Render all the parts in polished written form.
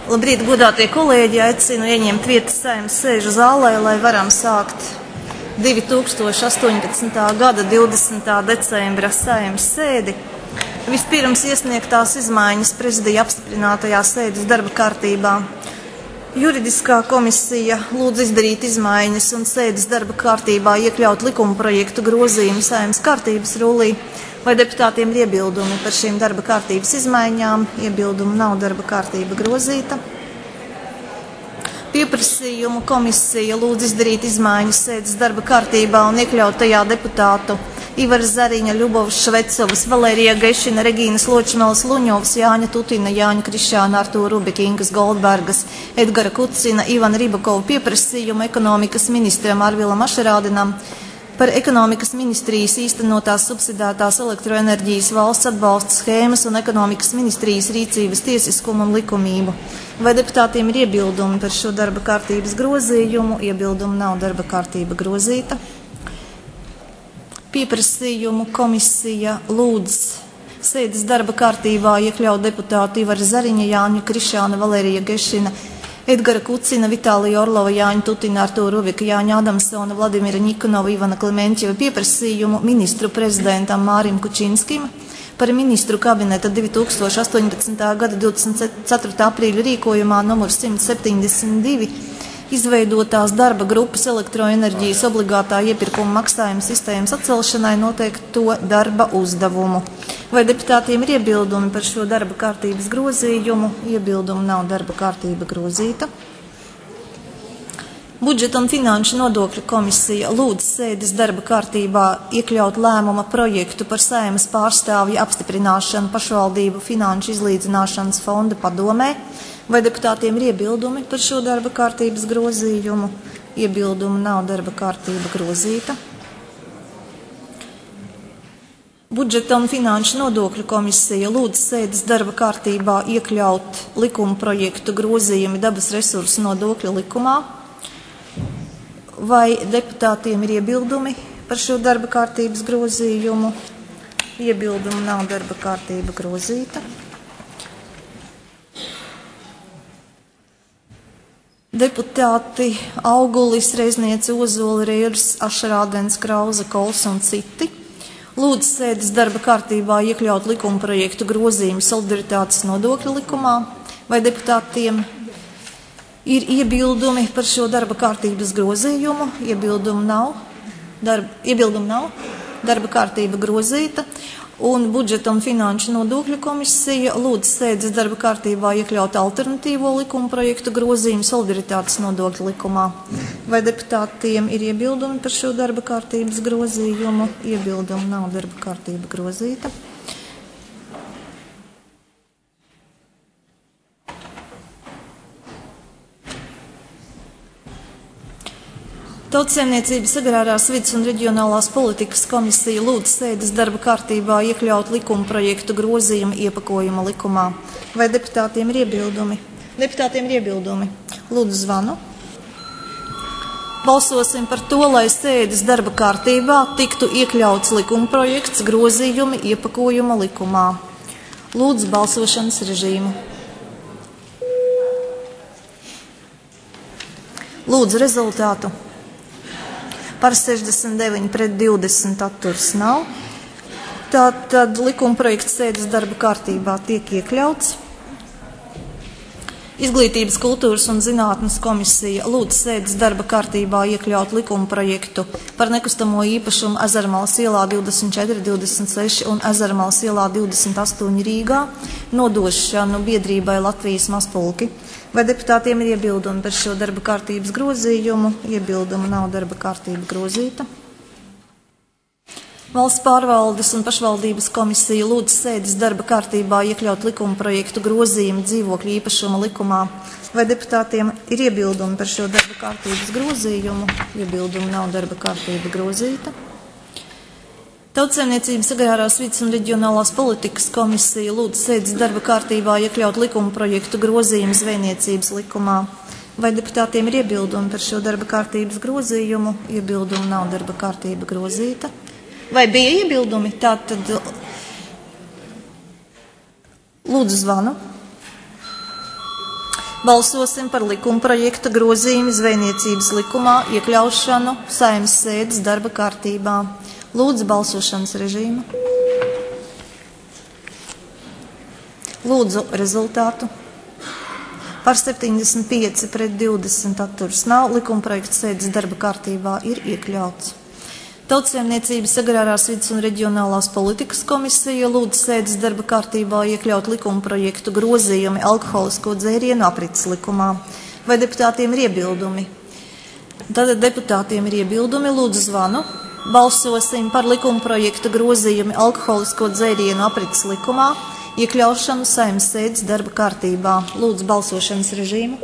Labrīt, godātie kolēģi, aicinu ieņemt vietas Saeimas sēžu zālē, lai varam sākt 2018. gada 20. decembra Saeimas sēdi. Vispirms iesniegtās izmaiņas prezidija apstiprinātajā sēdes darba kārtībā. Juridiskā komisija lūdz izdarīt izmaiņas un sēdes darba kārtībā iekļaut likuma projektu grozījumu Saeimas kārtības rullī. Vai deputātiem ir iebildumi par šīm darba kārtības izmaiņām? Iebildumu nav, darba kārtība grozīta. Pieprasījumu komisija lūdz izdarīt izmaiņas sēdes darba kārtībā un iekļaut tajā deputātu Ivara Zariņa, Ļubovas Švecovas, Valērija Gešina, Regīnas Ločmeles, Luņovas, Jāņa Tutina, Jāņa Krišāna, Artūra Rubika, Ingas Goldbergas, Edgara Kucina, Ivana Ribakova pieprasījumu ekonomikas ministram Arvilam Ašerādinam par ekonomikas ministrijas īstenotās subsidētās elektroenerģijas valsts atbalsta schēmas un ekonomikas ministrijas rīcības tiesiskumu un likumību. Vai deputātiem ir iebildumi par šo darba kārtības grozījumu? Iebildumu nav, darba kārtība grozīta. Pieprasījumu komisija lūdz sēdes darba kārtībā iekļaut deputātu Ivara Zariņa, Jāņa Krišāna, Valērija Gešina, Edgara Kucina, Vitālija Orlova, Jāņa Tutina, Artūra Rubika, Jāņa Adamsona, Vladimira Nikonova, Ivana Klimentjeva pieprasījumu ministru prezidentam Mārim Kučinskim par ministru kabineta 2018. gada 24. aprīļa rīkojumā numur 172 izveidotās darba grupas elektroenerģijas obligātā iepirkuma maksājuma sistēmas atcelšanai noteikto darba uzdevumu. Vai deputātiem ir iebildumi par šo darba kārtības grozījumu? Iebildumu nav, darba kārtība grozīta. Budžeta un finanšu nodokļu komisija lūdz sēdes darba kārtībā iekļaut lēmuma projektu par Saeimas pārstāvju apstiprināšanu pašvaldību finanšu izlīdzināšanas fonda padomē. Vai deputātiem ir iebildumi par šo darba kārtības grozījumu? Iebildumu nav, darba kārtība grozīta. Budžeta un finanšu nodokļu komisija lūdz sēdes darba kārtībā iekļaut likuma projektu grozījumi dabas resursu nodokļu likumā. Vai deputātiem ir iebildumi par šo darba kārtības grozījumu? Iebildumu nav, darba kārtība grozīta. Deputāti Augulis, Reizniece, Ozoli, Rieris, Ašerādens, Krauze, Kols un citi lūdz sēdes darba kārtībā iekļaut likuma projektu grozījumu solidaritātes nodokļu likumā. Vai deputātiem ir iebildumi par šo darba kārtības grozījumu? Iebildumu nav, darba kārtība grozīta. Un budžeta un finanšu nodokļu komisija lūdz sēdes darba kārtībā iekļaut alternatīvo likuma projektu grozījumu solidaritātes nodokļu likumā. Vai deputātiem ir iebildumi par šo darba kārtības grozījumu? Iebildumu nav, darba kārtība grozīta. Tautsaimniecības, agrārās vides un reģionālās politikas komisija lūdz sēdes darba kārtībā iekļaut likuma projektu grozījumu iepakojuma likumā. Vai deputātiem ir iebildumi? Deputātiem ir iebildumi. Lūdzu zvanu. Balsosim par to, lai sēdes darba kārtībā tiktu iekļauts likuma projekts grozījumi iepakojuma likumā. Lūdzu balsošanas režīmu. Lūdzu rezultātu. Par 69 pret 20 atturs nav. Tātad likuma projekts sēdes darba kārtībā tiek iekļauts. Izglītības, kultūras un zinātnes komisija lūdz sēdes darba kārtībā iekļaut likuma projektu par nekustamo īpašumu Ezermalas ielā 24, 26 un Ezermalas ielā 28 Rīgā nodošanu biedrībai Latvijas mazpulki. Vai deputātiem ir iebildumi par šo darba kārtības grozījumu? Iebildumu nav, darba kārtība grozīta. Valsts pārvaldes un pašvaldības komisija lūdz sēdes darba kārtībā iekļaut likuma projektu grozījumu dzīvokļu īpašuma likumā. Vai deputātiem ir iebildumi par šo darba kārtības grozījumu? Iebildumu nav, darba kārtība grozīta. Tautsaimniecības, agrārās vides un reģionālās politikas komisija lūdz sēdes darba kārtībā iekļaut likuma projektu grozījumu zvejniecības likumā. Vai deputātiem ir iebildumi par šo darba kārtības grozījumu? Iebildumu nav, darba kārtība grozīta. Vai bija iebildumi? Tātad lūdzu zvanu. Balsosim par likumprojekta grozījumu zvejniecības likumā iekļaušanu Saeimas sēdes darba kārtībā. Lūdzu balsošanas režīmu. Lūdzu rezultātu. Par 75 pret 20 atturas nav. Likumprojekts sēdes darba kārtībā ir iekļauts. Tautsaimniecības agrārās vides un reģionālās politikas komisija lūdz sēdes darba kārtībā iekļaut likumprojektu grozījumi alkoholisko dzērienu aprits likumā. Vai deputātiem ir iebildumi? Tātad deputātiem ir iebildumi, lūdzu zvanu. Balsosim par likumprojektu grozījumi alkoholisko dzērienu aprits likumā, iekļaušanu Saeimas sēdes darba kārtībā. Lūdzu balsošanas režīmu.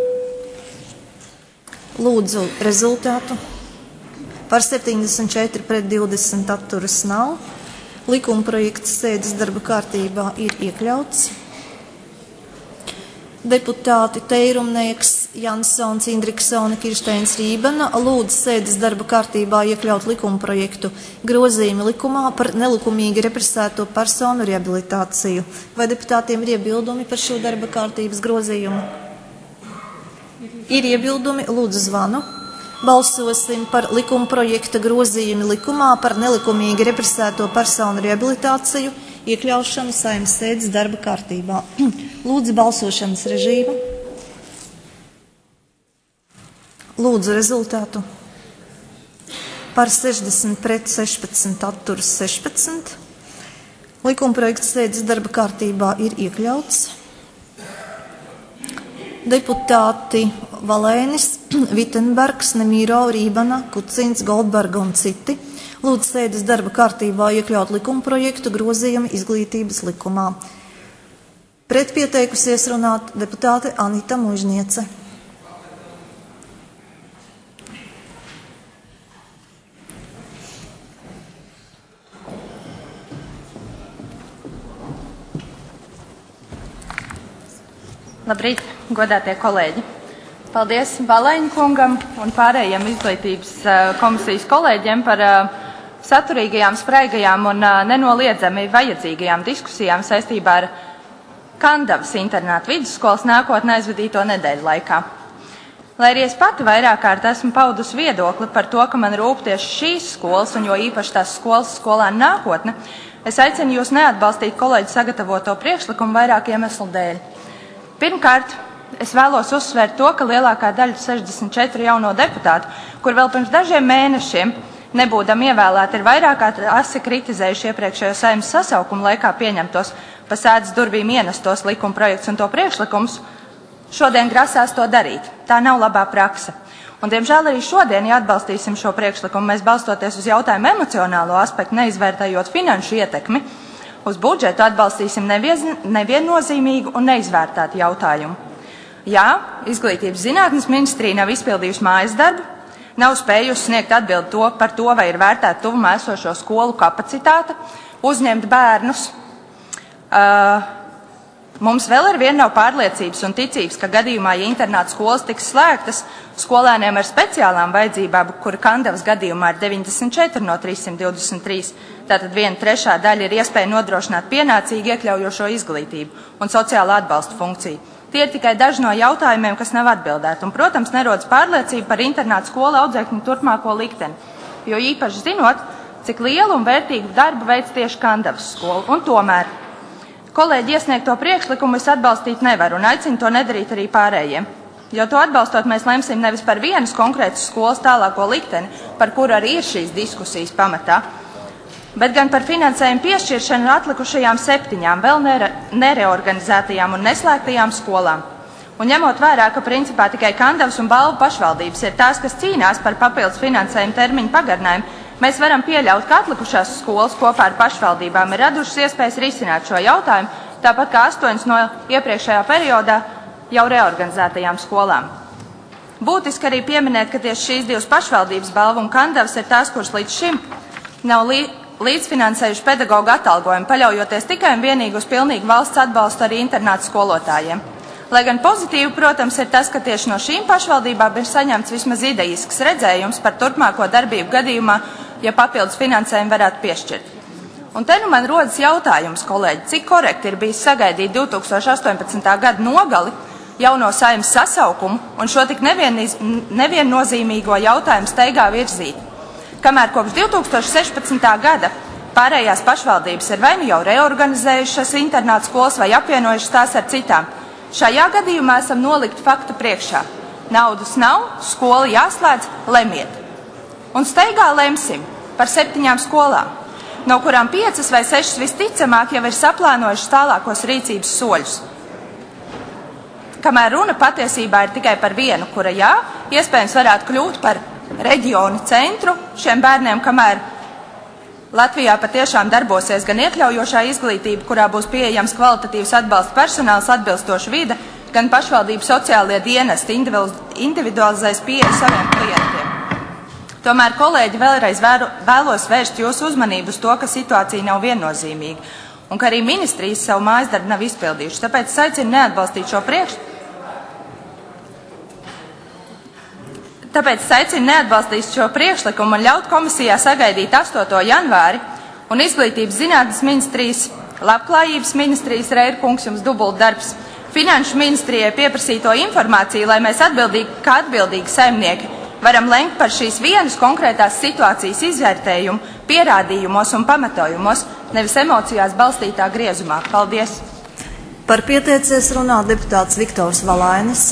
Lūdzu rezultātu. Par 74 pret 20 atturas nav. Likumprojekts sēdes darba kārtībā ir iekļauts. Deputāti Teirumnieks, Jansons, Indriksone, Kirsteins, Rībana lūdz sēdes darba kārtībā iekļaut likumprojektu grozījumu likumā par nelikumīgi represēto personu rehabilitāciju. Vai deputātiem ir iebildumi par šo darba kārtības grozījumu? Ir iebildumi, lūdzu zvanu. Balsosim par likumprojekta grozījumu likumā par nelikumīgi represēto personu rehabilitāciju, iekļaušanu Saeimas sēdes darba kārtībā. Lūdzu balsošanas režīmu. Lūdzu rezultātu. Par 60 pret 16 atturas 16. Likumprojekts sēdes darba kārtībā ir iekļauts. Deputāti Valēnis, Vitenbergs, Nemīro, Rībana, Kucins, Goldberga un citi lūdz sēdes darba kārtībā iekļaut likumprojektu grozījumu izglītības likumā. Pret pieteikusies runāt deputāte Anita Mužniece. Labrīt, godātie kolēģi! Paldies Valēņa kungam un pārējiem izglītības komisijas kolēģiem par saturīgajām, spraigajām un nenoliedzami vajadzīgajām diskusijām saistībā ar Kandavas internātu vidusskolas nākotnē aizvadīto nedēļu laikā. Lai arī es pati vairāk kārt esmu paudusi viedokli par to, ka man rūp tieši šīs skolas un jo īpaši tās skolas skolēnu nākotne, es aicinu jūs neatbalstīt kolēģi sagatavoto priekšlikumu vairāk iemeslu dēļ. Pirmkārt, es vēlos uzsvērt to, ka lielākā daļa 64 jauno deputātu, kur vēl pirms dažiem mēnešiem nebūdam ievēlēti, ir vairāk asi kritizējuši iepriekšējo Saeimas sasaukumu laikā pieņemtos pa sēdes durvīm ienestos likuma projekts un to priekšlikums, šodien grasās to darīt. Tā nav labā prakse. Un, diemžēl, arī šodien, ja atbalstīsim šo priekšlikumu, mēs balstoties uz jautājumu emocionālo aspektu, neizvērtējot finanšu ietekmi, uz budžetu atbalstīsim neviennozīmīgu un neizvērtētu jautājumu. Jā, izglītības zinātnes ministrija nav izpildījusi mājas darbu, nav spējusi sniegt atbildi par to, vai ir vērtēta tuvumā esošo skolu kapacitāte, uzņemt bērnus. Mums vēl ar vienu nav pārliecības un ticības, ka gadījumā, ja internāta skolas tiks slēgtas, skolēniem ar speciālām vajadzībām, kura Kandavas gadījumā ir 94 no 323, tātad 1/3 daļa ir iespēja nodrošināt pienācīgi iekļaujošo izglītību un sociālo atbalstu funkciju. Tie ir tikai daži no jautājumiem, kas nav atbildēti. Un, protams, nerodas pārliecība par internātu skolu audzēkņu turpmāko likteni, jo īpaši zinot, cik lielu un vērtīgu darbu veic tieši Kandavas skola. Un tomēr kolēģi iesniegto priekšlikumu es atbalstīt nevaru un aicinu to nedarīt arī pārējiem. Jo to atbalstot mēs lemsim nevis par vienas konkrētas skolas tālāko likteni, par kuru arī ir šīs diskusijas pamatā, bet gan par finansējumu piešķiršanu atlikušajām 7 vēl nereorganizētajām un neslēgtajām skolām. Un ņemot vērā, ka principā tikai Kandavas un Balvu pašvaldības ir tās, kas cīnās par papildus finansējumu termiņu pagarinājumu, mēs varam pieļaut, ka atlikušās skolas kopā ar pašvaldībām ir radušas iespējas risināt šo jautājumu, tāpat kā 8 no iepriekšējā periodā jau reorganizētajām skolām. Būtiski arī pieminēt, ka tieši šīs divas pašvaldības, Balva un Kandavas, ir tās, kuras līdz šim nav līdzfinansējuši pedagoģu atalgojumu, paļaujoties tikai un vienīgi uz pilnīgu valsts atbalstu arī internātu skolotājiem. Lai gan pozitīvi, protams, ir tas, ka tieši no šīm pašvaldībām ir saņemts vismaz idejisks redzējums par turpmāko darbību gadījumā, ja papildus finansējumu varētu piešķirt. Un te nu man rodas jautājums, kolēģi, cik korekti ir bijis sagaidīt 2018. gada nogali, jauno Saeimas sasaukumu un šo tik neviennozīmīgo jautājumu steigā virzīt. Kamēr kopš 2016. gada pārējās pašvaldības ir vai nu jau reorganizējušas internātu skolas vai apvienojušas tās ar citām. Šajā gadījumā esam nolikti faktu priekšā. Naudas nav, skola jāslēdz, lemiet. Un steigā lemsim par 7 skolām, no kurām 5 vai 6 visticamāk jau ir saplānojušas tālākos rīcības soļus. Kamēr runa patiesībā ir tikai par vienu, kura iespējams varētu kļūt par reģionu centru šiem bērniem, kamēr Latvijā patiešām darbosies gan iekļaujošā izglītība, kurā būs pieejams kvalitatīvs atbalsta personāls, atbilstoša vide, gan pašvaldību sociālie dienesti individualizēs pieeja saviem klientiem. Tomēr, kolēģi, vēlreiz vēlos vērst jūsu uzmanību uz to, ka situācija nav viennozīmīga un ka arī ministrijas savu mājas darbu nav izpildījuši. Tāpēc es aicinu neatbalstīt šo priekšlikumu un ļaut komisijā sagaidīt 8. janvāri un Izglītības zinātnes ministrijas, Labklājības ministrijas, Reira kungs, jums dubult darbs, Finanšu ministrijai pieprasīto informāciju, lai mēs kā atbildīgi saimnieki varam lemt par šīs vienas konkrētās situācijas izvērtējumu, pierādījumos un pamatojumos, nevis emocijās balstītā griezumā. Paldies! Par pieteicies runā deputāts Viktors Valainis.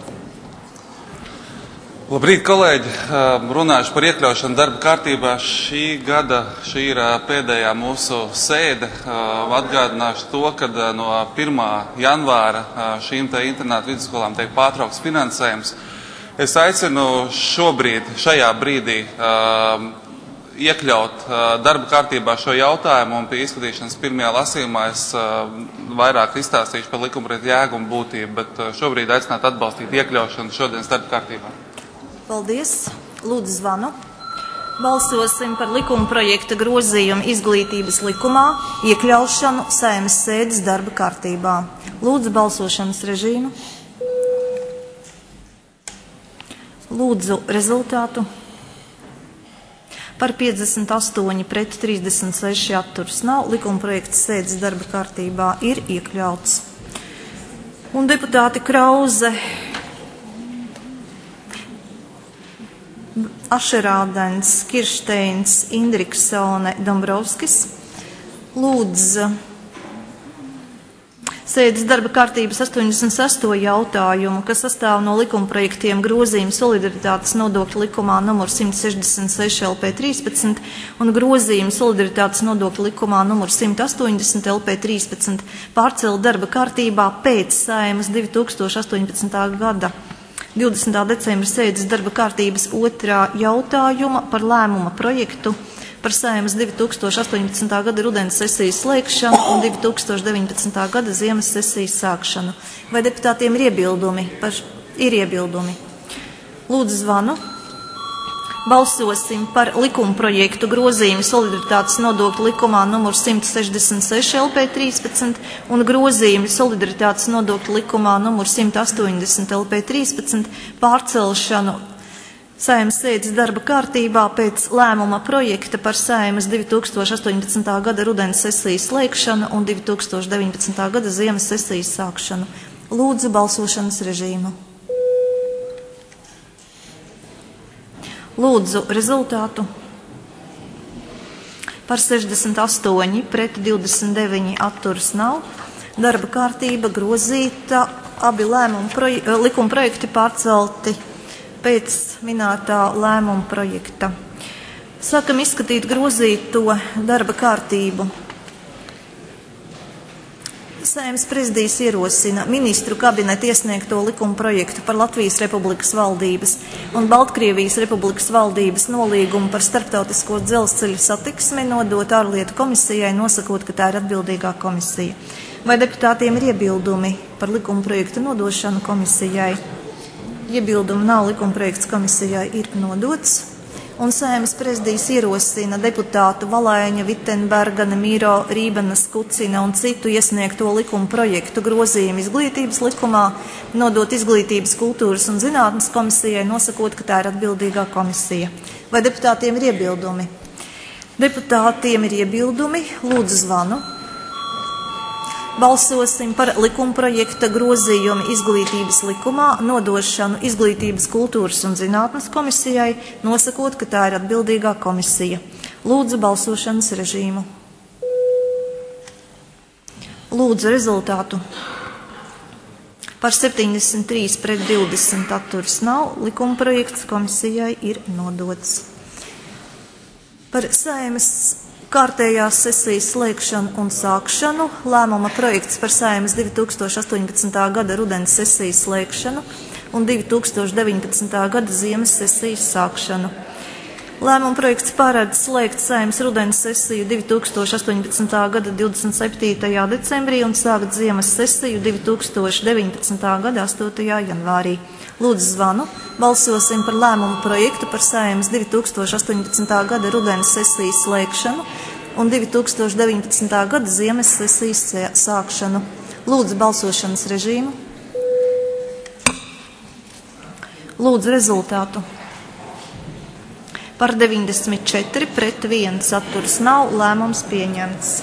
Labrīt, kolēģi! Runāšu par iekļaušanu darba kārtībā. Šī ir pēdējā mūsu sēde. Atgādināšu to, ka no 1. janvāra šīm te internātu vidusskolām tiek pārtraukts finansējums. Es aicinu šajā brīdī iekļaut darba kārtībā šo jautājumu un pie izskatīšanas pirmajā lasījumā es vairāk izstāstīšu par likumprojekta jēgu un būtību, bet šobrīd aicinātu atbalstīt iekļaušanu šodienas darba kārtībā. Paldies. Lūdzu zvanu. Balsosim par likuma projekta grozījumu izglītības likumā, iekļaušanu Saeimas sēdes darba kārtībā. Lūdzu balsošanas režīmu. Lūdzu rezultātu. Par 58 pret 36 atturas nav. Likuma projekts sēdes darba kārtībā ir iekļauts. Un deputāti Krauze, Ašerādens, Kiršteins, Indriksone, Dombrovskis lūdz sēdes darba kārtības 86. jautājumu, kas sastāv no likumprojektiem grozījumu solidaritātes nodokļu likumā numur 166 LP 13 un grozījumu solidaritātes nodokļu likumā numur 180 LP 13 pārcelt darba kārtībā pēc Saeimas 2018. gada 20. decembra sēdes darba kārtības 2. jautājuma par lēmuma projektu par Saeimas 2018. gada rudens sesijas slēgšanu un 2019. gada ziemas sesijas sākšanu. Vai deputātiem ir iebildumi? Ir iebildumi. Lūdzu zvanu. Balsosim par likuma projektu grozījumu solidaritātes nodokļu likumā numur 166 LP 13 un grozījumu solidaritātes nodokļu likumā numur 180 LP 13 pārcelšanu Saeimas sēdes darba kārtībā pēc lēmuma projekta par Saeimas 2018. gada rudens sesijas slēgšanu un 2019. gada ziemas sesijas sākšanu. Lūdzu balsošanas režīmu. Lūdzu rezultātu. Par 68 pret 29 atturas nav. Darba kārtība grozīta, abi likuma projekti pārcelti pēc minētā lēmuma projekta. Sākam izskatīt grozīto darba kārtību. Saeimas prezidijs ierosina ministru kabineta iesniegto likuma projektu par Latvijas Republikas valdības un Baltkrievijas Republikas valdības nolīgumu par starptautisko dzelzceļa satiksmi nodot ārlietu komisijai, nosakot, ka tā ir atbildīgā komisija. Vai deputātiem ir iebildumi par likuma projektu nodošanu komisijai? Iebildumu nav, likuma projekts komisijai ir nodots. Un Saeimas prezidijs ierosina deputātu Valaiņa, Vitenberga, Nemīro, Rībenas, Kucina un citu iesniegto likuma projektu grozījumu izglītības likumā, nodot izglītības, kultūras un zinātnes komisijai, nosakot, ka tā ir atbildīgā komisija. Vai deputātiem ir iebildumi? Deputātiem ir iebildumi. Lūdzu zvanu. Balsosim par likumprojekta grozījumu izglītības likumā, nodošanu Izglītības, kultūras un zinātnes komisijai, nosakot, ka tā ir atbildīgā komisija. Lūdzu balsošanas režīmu. Lūdzu rezultātu. Par 73 pret 20 atturas nav. Likumprojekts komisijai ir nodots. Par Saeimas kārtējās sesijas slēgšanu un sākšanu, lēmuma projekts par Saeimas 2018. gada rudens sesijas slēgšanu un 2019. gada ziemas sesijas sākšanu. Lēmuma projekts paredz slēgt Saeimas rudens sesiju 2018. gada 27. decembrī un sākt ziemas sesiju 2019. gada 8. janvārī. Lūdzu zvanu. Balsosim par lēmumu projektu par Saeimas 2018. gada rudens sesijas slēgšanu un 2019. gada ziemas sesijas sākšanu. Lūdzu balsošanas režīmu. Lūdzu rezultātu. Par 94 pret 1 atturas nav. Lēmums pieņemts.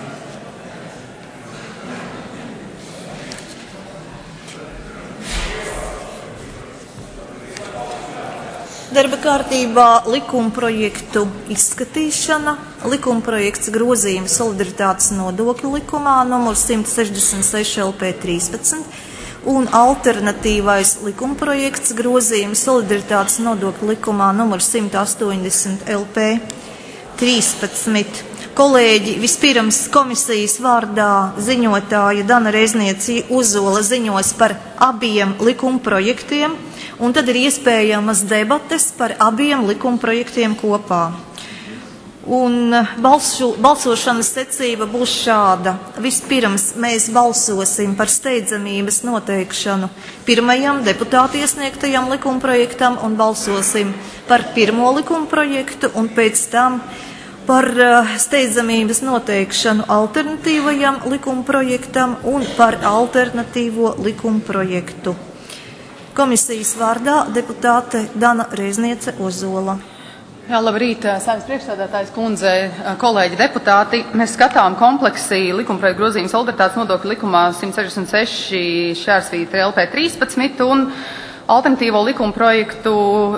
Darba kārtībā likumprojektu izskatīšana, likumprojekts grozījuma solidaritātes nodokļu likumā numur 166 LP 13 un alternatīvais likumprojekts grozījuma solidaritātes nodokļu likumā numur 180 LP 13. Kolēģi, vispirms komisijas vārdā ziņotāja Dana Reizniece Uzola ziņos par abiem likumprojektiem, un tad ir iespējamas debates par abiem likumprojektiem kopā. Un balsošanas secība būs šāda. Vispirms mēs balsosim par steidzamības noteikšanu pirmajam deputātu iesniegtajam likumprojektam un balsosim par pirmo likumprojektu un pēc tam par steidzamības noteikšanu alternatīvajam likumprojektam un par alternatīvo likumprojektu. Komisijas vārdā deputāte Dana Reizniece Ozola. Jā, labrīt, Saeimas priekšsēdētājas kundze, kolēģi deputāti. Mēs skatām kompleksi likumprojektu grozījumu solidaritātes nodokļu likumā 166 LP 13 un alternatīvo likumprojektu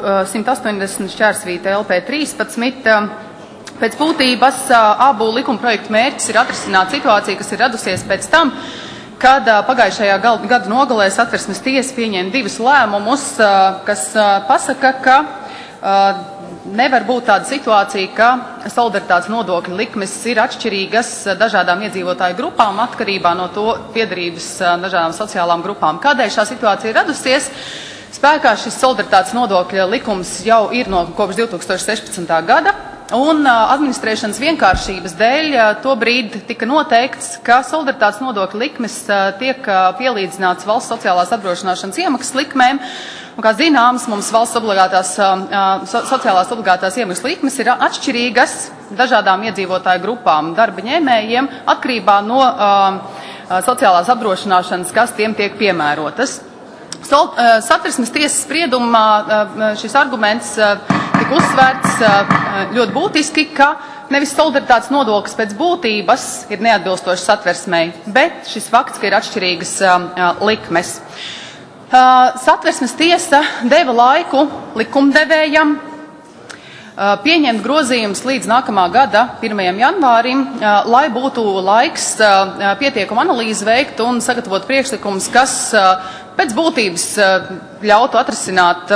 180 LP 13. Pēc būtības abu likumprojektu mērķis ir atrisināt situāciju, kas ir radusies pēc tam, kad pagājušajā gada nogalē Satversmes tiesa pieņēma divus lēmumus, kas pasaka, ka nevar būt tāda situācija, ka solidaritātes nodokļu likmes ir atšķirīgas dažādām iedzīvotāju grupām atkarībā no to piedarības dažādām sociālām grupām. Kādēļ šā situācija ir radusies? Spēkā šis solidaritātes nodokļa likums jau ir no kopš 2016. gada. Un administrēšanas vienkāršības dēļ tobrīd tika noteikts, ka solidaritātes nodokļa likmes tiek pielīdzināts valsts sociālās apdrošināšanas iemaksas likmēm. Un, kā zināms, mums valsts sociālās obligātās iemaksas likmes ir atšķirīgas dažādām iedzīvotāju grupām, darba ņēmējiem, atkarībā no sociālās apdrošināšanas, kas tiem tiek piemērotas. Satversmes tiesas spriedumā šis arguments tika uzsvērts ļoti būtiski, ka nevis solidaritātes nodoklis pēc būtības ir neatbilstošs Satversmei, bet šis fakts, ka ir atšķirīgas likmes. Satversmes tiesa deva laiku likumdevējam pieņemt grozījumus līdz nākamā gada 1. janvārim, lai būtu laiks pietiekumu analīzi veikt un sagatavot priekšlikumus, kas pēc būtības ļautu atrisināt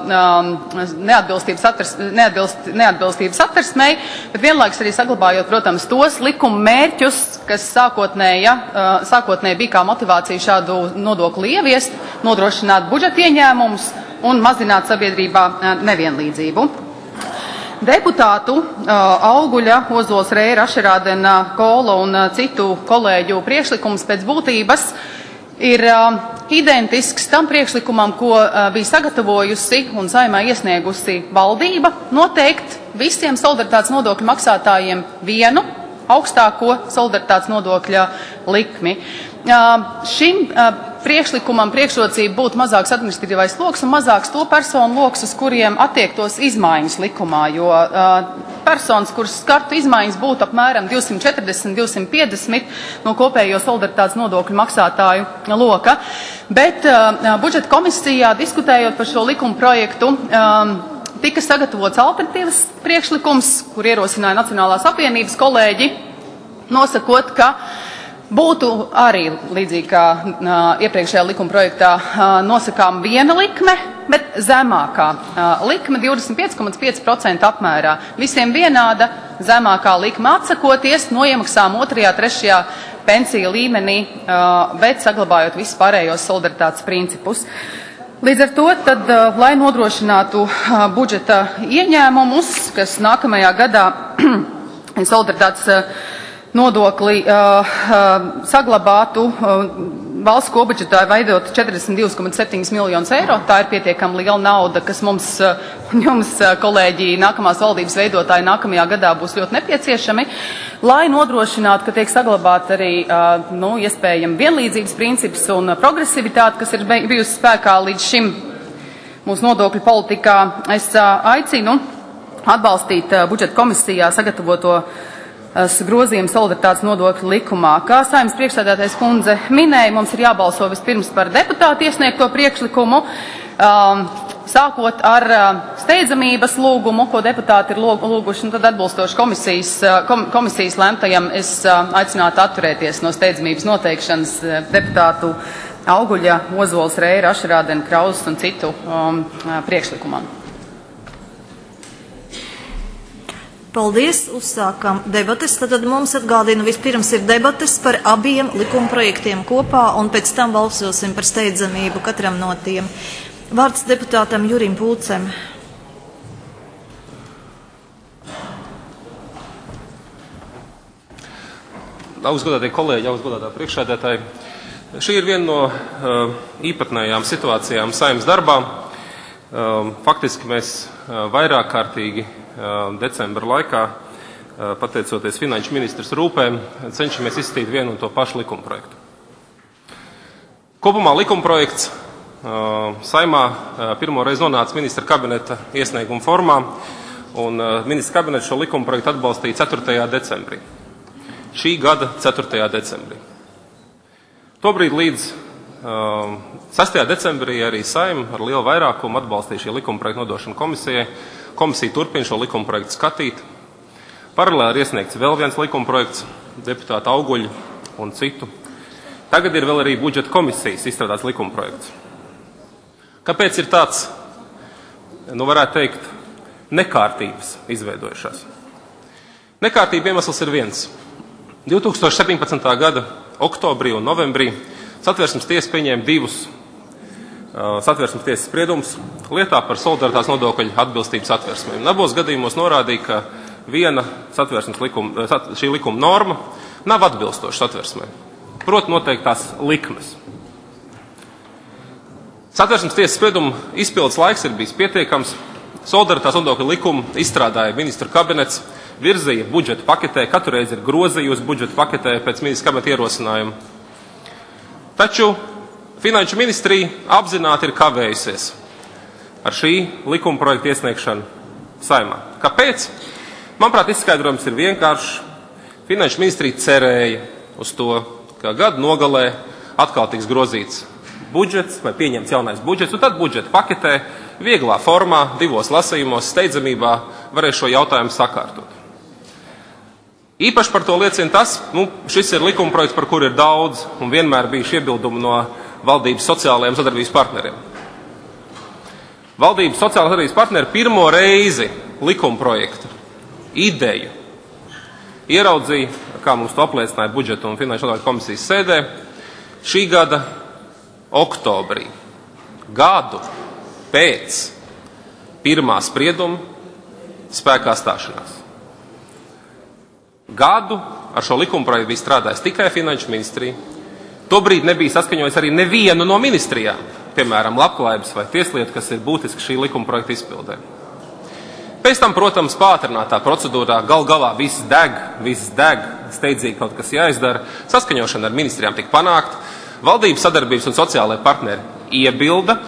neatbilstību Satversmei, bet vienlaikus arī saglabājot, protams, tos likuma mērķus, kas sākotnēji bija kā motivācija šādu nodokli ieviest, nodrošināt budžeta ieņēmumus un mazināt sabiedrībā nevienlīdzību. Deputātu Auguļa, Ozols, Rēra, Ašerādena, Kola un citu kolēģu priekšlikums pēc būtības ir identisks tam priekšlikumam, ko bija sagatavojusi un Saeimā iesniegusi valdība, noteikt visiem solidaritātes nodokļu maksātājiem vienu augstāko solidaritātes nodokļa likmi. Šim priekšlikumam priekšrocība būtu mazāks administratīvais loks un mazāks to personu loks, uz kuriem attiektos izmaiņas likumā, jo personas, kuras skartu izmaiņas, būtu apmēram 240–250 no kopējo solidaritātes nodokļu maksātāju loka. Bet budžeta komisijā, diskutējot par šo likuma projektu, tika sagatavots alternatīvas priekšlikums, kur ierosināja Nacionālās apvienības kolēģi, nosakot, ka būtu arī līdzīgi kā iepriekšējā likuma projektā nosakām viena likme, bet zemākā likme 25,5% apmērā. Visiem vienāda zemākā likme atsakoties no iemaksām 2., 3. pensiju līmenī, bet saglabājot visus pārējos solidaritātes principus. Līdz ar to, tad, lai nodrošinātu budžeta ieņēmumus, kas nākamajā gadā solidaritātes nodokli saglabātu, valsts kopbudžetā veidot 42,7 miljonus eiro. Tā ir pietiekami liela nauda, kas jums, kolēģi, nākamās valdības veidotāji nākamajā gadā būs ļoti nepieciešami, lai nodrošinātu, ka tiek saglabāt arī iespējami vienlīdzības princips un progresivitāte, kas ir bijusi spēkā līdz šim mūsu nodokļu politikā. Es aicinu atbalstīt budžeta komisijā sagatavoto grozījumu solidaritātes nodokļu likumā. Kā Saeimas priekšsēdētājas kundze minēja, mums ir jābalso vispirms par deputātu iesniegto priekšlikumu, sākot ar steidzamības lūgumu, ko deputāti ir lūguši, un tad atbilstoši komisijas lemtajam es aicinātu atturēties no steidzamības noteikšanas deputātu Auguļa, Ozols, Reira, Ašerādena, Krauzes un citu priekšlikumam. Paldies, uzsākam debates. Tad mums atgādina, vispirms ir debates par abiem likuma projektiem kopā, un pēc tam balsosim par steidzamību katram no tiem. Vārds deputātam Jurim Pūcem. Augstgodātie kolēģi, augstgodātā priekšsēdētāji. Šī ir viena no īpatnējām situācijām Saeimas darbā. Faktiski mēs vairāk kārtīgi decembra laikā, pateicoties finanšu ministras rūpēm, cenšamies izskatīt vienu un to pašu likumprojektu. Kopumā likumprojekts Saeimā pirmo reizi nonāca ministra kabineta iesnieguma formā, un ministra kabinets šo likumprojektu atbalstīja 4. decembrī. Šī gada 4. decembrī. Tobrīd līdz 6. decembrī arī Saeima ar lielu vairākumu atbalstīja šī likumprojekta nodošanu komisijai. Komisija turpina šo likumprojektu skatīt. Paralēli ir iesniegts vēl viens likumprojekts, deputāta Auguļa un citu. Tagad ir vēl arī budžeta komisijas izstrādāts likumprojekts. Kāpēc ir tāds, varētu teikt, nekārtības izveidojušās? Nekārtība iemesls ir viens. 2017. gada oktobrī un novembrī Satversmes tiesa pieņēma divus Satversmes tiesas spriedumus lietā par solidaritātes nodokļu atbilstību satversmēm. Abos gadījumos norādīja, ka viena šī likuma norma nav atbilstoša satversmē. Proti noteiktās likmes. Satversmes tiesas sprieduma izpildes laiks ir bijis pietiekams. Solidaritātes nodokļu likumu izstrādāja ministru kabinets, virzīja budžeta paketē, katru reizi ir grozījusi budžeta paketē pēc ministra kabineta ierosinājuma. Taču Finanšu ministrija apzināti ir kavējusies ar šī likuma projekta iesniegšanu Saeimā. Kāpēc? Manuprāt, izskaidrojums ir vienkāršs. Finanšu ministrija cerēja uz to, ka gada nogalē atkal tiks grozīts budžets vai pieņemts jaunais budžets, un tad budžeta paketē vieglā formā, 2 lasījumos, steidzamībā varēs šo jautājumu sakārtot. Īpaši par to liecina tas, šis ir likuma projekts, par kuru ir daudz un vienmēr bijuši iebildumi no valdības sociālajiem sadarbības partneriem. Valdības sociālajiem sadarbības partneri pirmo reizi likuma projektu ideju ieraudzīja, kā mums to apliecināja budžeta un finanšu nodokļu komisijas sēdē, šī gada oktobrī, gadu pēc pirmā sprieduma spēkā stāšanās. Gadu ar šo likumprojektu bija strādājis tikai finanšu ministrija. Tobrīd nebija saskaņojis arī nevienu no ministrijām, piemēram, labklājības vai tieslietu, kas ir būtiski šī likumprojekta izpildē. Pēc tam, protams, pātrinātā procedūrā galā viss deg, steidzīgi kaut kas jāizdara, saskaņošana ar ministrijām tika panākt, Valdības sadarbības un sociālai partneri iebilda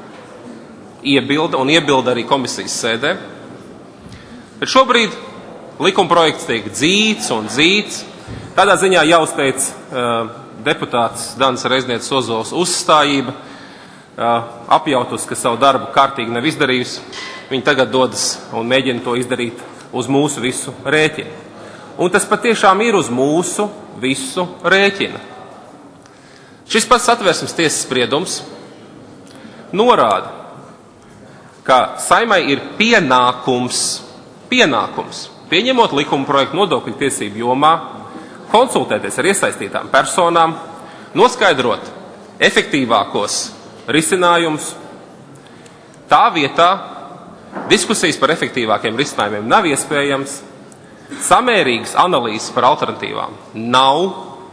arī komisijas sēdē. Bet šobrīd likumprojekts tiek dzīts un dzīts. Tādā ziņā jāuzteic deputāts Danis Reiznieces Ozols uzstājība, apjautus, ka savu darbu kārtīgi nav izdarījusi. Viņi tagad dodas un mēģina to izdarīt uz mūsu visu rēķinu. Un tas patiešām ir uz mūsu visu rēķina. Šis pats Satversmes tiesas spriedums norāda, ka Saeimai ir pienākums, pieņemot likuma projektu nodokļu tiesību jomā, konsultēties ar iesaistītām personām, noskaidrot efektīvākos risinājumus. Tā vietā diskusijas par efektīvākiem risinājumiem nav iespējams, samērīgas analīzes par alternatīvām nav.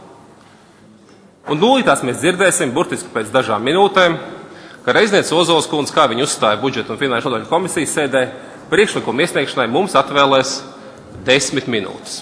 Un nulītās mēs dzirdēsim, burtiski pēc dažām minūtēm, ka Reiznieces Ozols kundze, kā viņa uzstāja budžeta un finanšu nodokļu komisijas sēdē, priekšlikuma iesniegšanai mums atvēlēs 10 minūtes.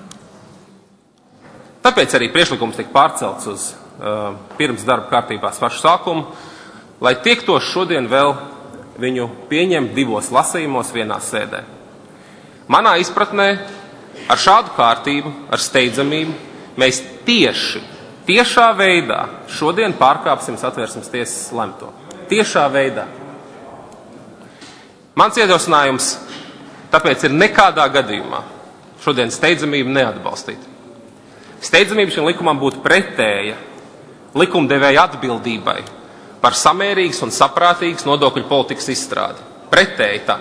Tāpēc arī priekšlikums tika pārcelts uz pirms darba kārtībās pašu sākumu, lai tiektos šodien vēl viņu pieņemt 2 lasījumos vienā sēdē. Manā izpratnē ar šādu kārtību, ar steidzamību, mēs tiešā veidā šodien pārkāpsim Satversmes tiesas lemto. Tiešā veidā. Mans ierosinājums tāpēc ir nekādā gadījumā šodien steidzamību neatbalstīt. Steidzamība šim likumam būtu pretēja likumdevēja atbildībai par samērīgas un saprātīgas nodokļu politikas izstrādi. Pretēji tam.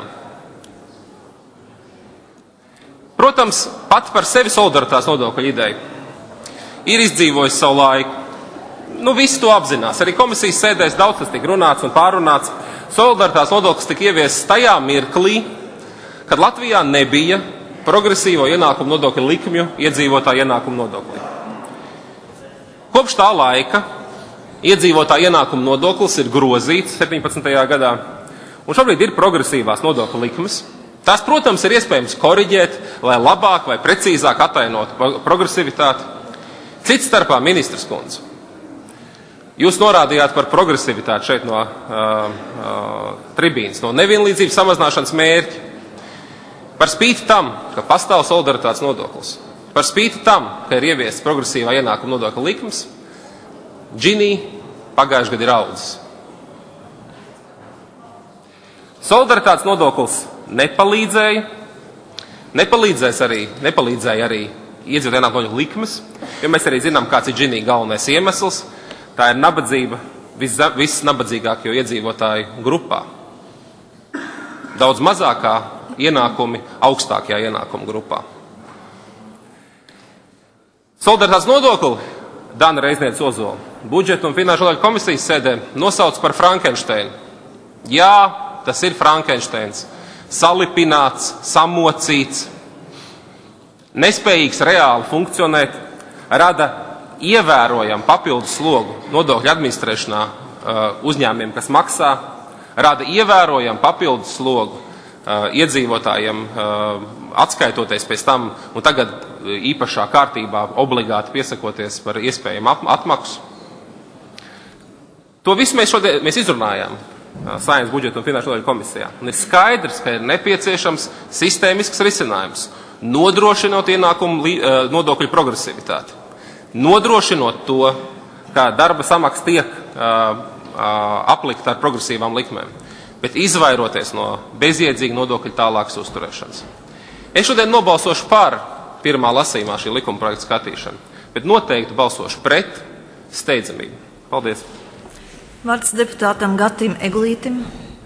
Protams, pat par sevi solidaritātes nodokļu ideju ir izdzīvojis savu laiku. Visi to apzinās. Arī komisijas sēdēs daudz tas tika runāts un pārunāts. Solidaritātes nodoklis tika ieviests tajā mirklī, kad Latvijā nebija progresīvo ienākumu nodokļu likmju iedzīvotāju ienākumu nodoklī. Kopš tā laika iedzīvotāju ienākumu nodoklis ir grozīts 17. gadā, un šobrīd ir progresīvās nodokļu likmes. Tās, protams, ir iespējams koriģēt, lai labāk vai precīzāk atainotu progresivitāti. Cits starpā, ministrs kundze, jūs norādījāt par progresivitāti šeit no tribīnas, no nevienlīdzības samazināšanas mērķi. Par spīti tam, ka pastāv solidaritātes nodoklis, par spīti tam, ka ir ieviests progresīvā ienākuma nodokļa likums, Džinī pagājušajā gadā ir audzis. Solidaritātes nodoklis nepalīdzēja arī iedzīvotāju ienākumu nodokļa likmes, jo mēs arī zinām, kāds ir Džinī galvenais iemesls. Tā ir nabadzība visnabadzīgāko iedzīvotāju grupā. Daudz mazākā ienākumi augstākajā ienākuma grupā. Solidaritātes nodokli Dana Reiznieces Ozola budžeta un finanšu nodokļu komisijas sēdē nosauc par Frankensteinu. Jā, tas ir Frankensteins. Salipināts, samocīts, nespējīgs reāli funkcionēt, rada ievērojamu papildus slogu nodokļu administrēšanā uzņēmumiem, kas maksā, rada ievērojamu papildus slogu iedzīvotājiem atskaitoties pēc tam un tagad īpašā kārtībā obligāti piesakoties par iespējamu atmaksu. To visu mēs izrunājām Saeimas budžeta un finanšu nodokļu komisijā. Un ir skaidrs, ka ir nepieciešams sistēmisks risinājums, nodrošinot ienākumu nodokļu progresivitāti. Nodrošinot to, ka darba samaksa tiek aplikta ar progresīvām likmēm, bet izvairoties no bezjēdzīga nodokļu tālākas uzturēšanas. Es šodien nobalsošu par pirmā lasījumā šī likuma projekta skatīšanu, bet noteikti balsošu pret steidzamību. Paldies! Vārds deputātam Gatim Eglītim.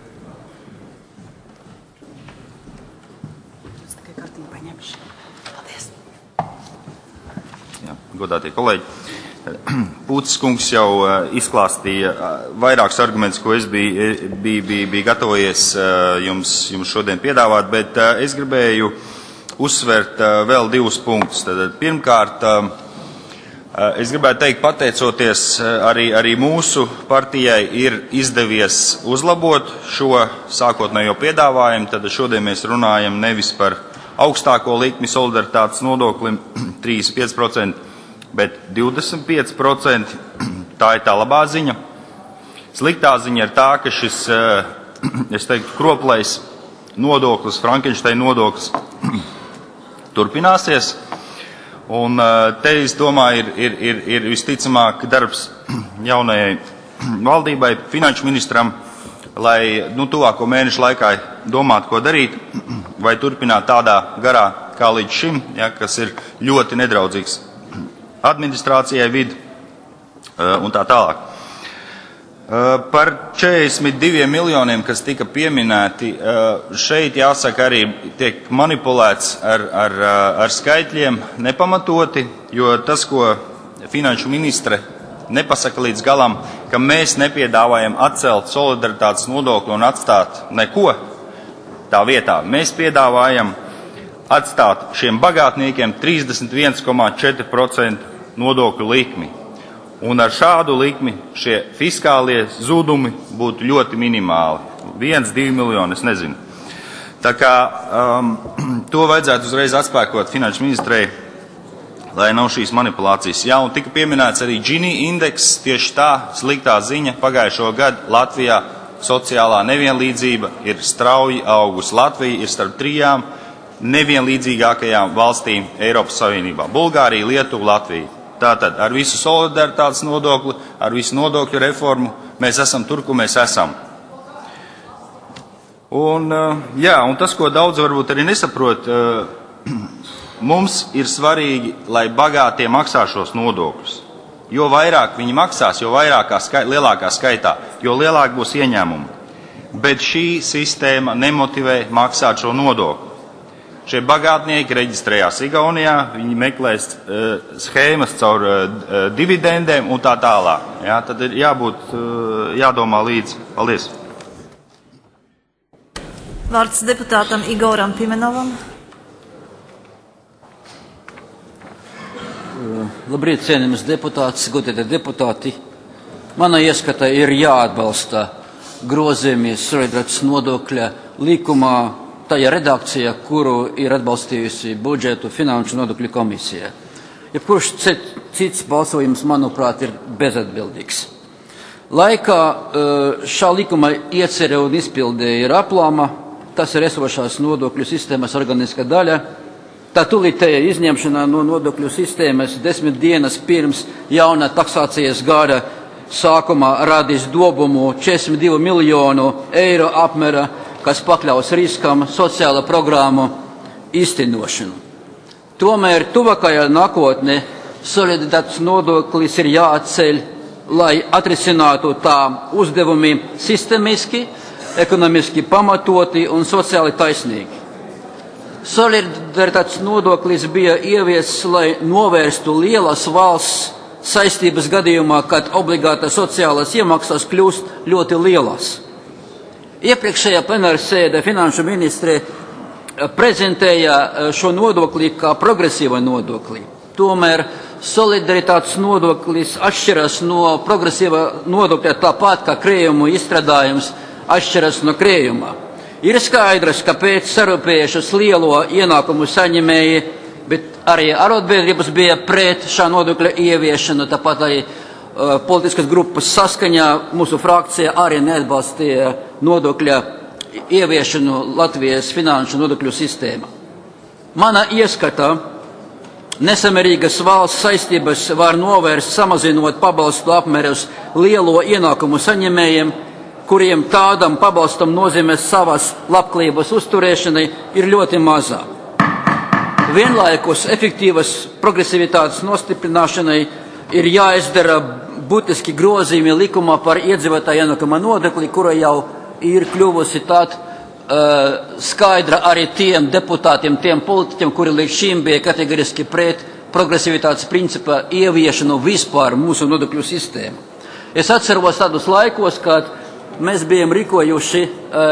Godātie kolēģi, Pūtis kungs jau izklāstīja vairākus argumentus, ko es biju gatavojies jums šodien piedāvāt, bet es gribēju uzsvert vēl 2 punktus. Tad, pirmkārt, es gribētu teikt, pateicoties arī mūsu partijai ir izdevies uzlabot šo sākotnējo piedāvājumu, tad šodien mēs runājam nevis par augstāko likmi solidaritātes nodoklim 35%, bet 25%, Tā ir tā labā ziņa. Sliktā ziņa ir tā, ka šis, es teiktu, kroplais nodoklis, Frankensteina nodoklis turpināsies. Un te, es domāju, ir visticamāk darbs jaunajai valdībai, finanšu ministram, lai tuvāko mēnešu laikā domātu, ko darīt, vai turpināt tādā garā kā līdz šim, kas ir ļoti nedraudzīgs administrācijai vidi un tā tālāk. Par 42 miljoniem, kas tika pieminēti, šeit jāsaka arī tiek manipulēts ar skaitļiem nepamatoti, jo tas, ko finanšu ministre nepasaka līdz galam, ka mēs nepiedāvājam atcelt solidaritātes nodokli un atstāt neko tā vietā. Mēs piedāvājam atstāt šiem bagātniekiem 31,4% nodokļu likmi. Un ar šādu likmi šie fiskālie zudumi būtu ļoti minimāli. 1-2 miljoni, es nezinu. Tā kā to vajadzētu uzreiz atspēkot finanšu ministrei, lai nav šīs manipulācijas. Jā, un tika pieminēts arī Gini indeks, tieši tā sliktā ziņa pagājušo gadu Latvijā sociālā nevienlīdzība ir strauji augus. Latvija ir starp 3 nevienlīdzīgākajām valstīm Eiropas Savienībā. Bulgārija, Lietuva, Latvija. Tātad ar visu solidaritātes nodokli, ar visu nodokļu reformu mēs esam tur, kur mēs esam. Un tas, ko daudz varbūt arī nesaprot, mums ir svarīgi, lai bagātie maksā šos nodokļus. Jo vairāk viņi maksās, jo lielākā skaitā, jo lielāk būs ieņēmumi. Bet šī sistēma nemotivē maksāt šo nodokli. Šie bagātnieki reģistrējās Igaunijā, viņi meklēs schēmas caur dividendēm un tā tālāk. Ja, tad ir jādomā līdzi. Paldies. Vārds deputātam Igoram Pimenovam. Labrīt, cienījamies deputāts, godētie deputāti. Mana ieskata ir jāatbalsta grozījumi solidaritātes nodokļa likumā, tajā redakcijā, kuru ir atbalstījusi budžetu finanšu nodokļu komisija. Jebkurš cits balsojums, manuprāt, ir bezatbildīgs. Laikā šā likuma iecerē un izpildē ir aplama, tas ir esošās nodokļu sistēmas organiska daļa. Tā tūlītēja izņemšanā no nodokļu sistēmas 10 dienas pirms jauna taksācijas gada sākumā radīs dobumu 42 miljonu eiro apmēra, kas pakļaus riskam sociāla programmu īstenošanu. Tomēr tuvākajā nākotnē solidaritātes nodoklis ir jāatceļ, lai atrisinātu tā uzdevumi sistemiski, ekonomiski pamatoti un sociāli taisnīgi. Solidaritātes nodoklis bija ieviests, lai novērstu lielas valsts saistības gadījumā, kad obligāta sociālās iemaksas kļūst ļoti lielas. Iepriekšējā plenāra sēdē finanšu ministre prezentēja šo nodokli kā progresīva nodokli. Tomēr solidaritātes nodoklis atšķiras no progresīva nodokļa tāpat, kā krējumu izstrādājums atšķiras no krējuma. Ir skaidrs, ka pēc sarūpējušas lielo ienākumu saņemēji, bet arī arotbiedrības bija pret šā nodokļa ieviešanu, tāpat arī politiskas grupas saskaņā mūsu frakcija arī neatbalstīja nodokļa ieviešanu Latvijas finanšu nodokļu sistēmā. Mana ieskata, nesamērīgas valsts saistības var novērst, samazinot pabalstu apmērus lielo ienākumu saņemējiem, kuriem tādam pabalstam nozīmē savas labklājības uzturēšanai, ir ļoti mazā. Vienlaikus efektīvas progresivitātes nostiprināšanai ir jāizdara būtiski grozījumi likumā par iedzīvotāju ienākuma nodokli, kura jau ir kļuvusi skaidra arī tiem deputātiem, tiem politiķiem, kuri līdz šim bija kategoriski pret progresivitātes principa ieviešanu vispār mūsu nodokļu sistēmu. Es atceros tādus laikos, kad mēs bijām rīkojuši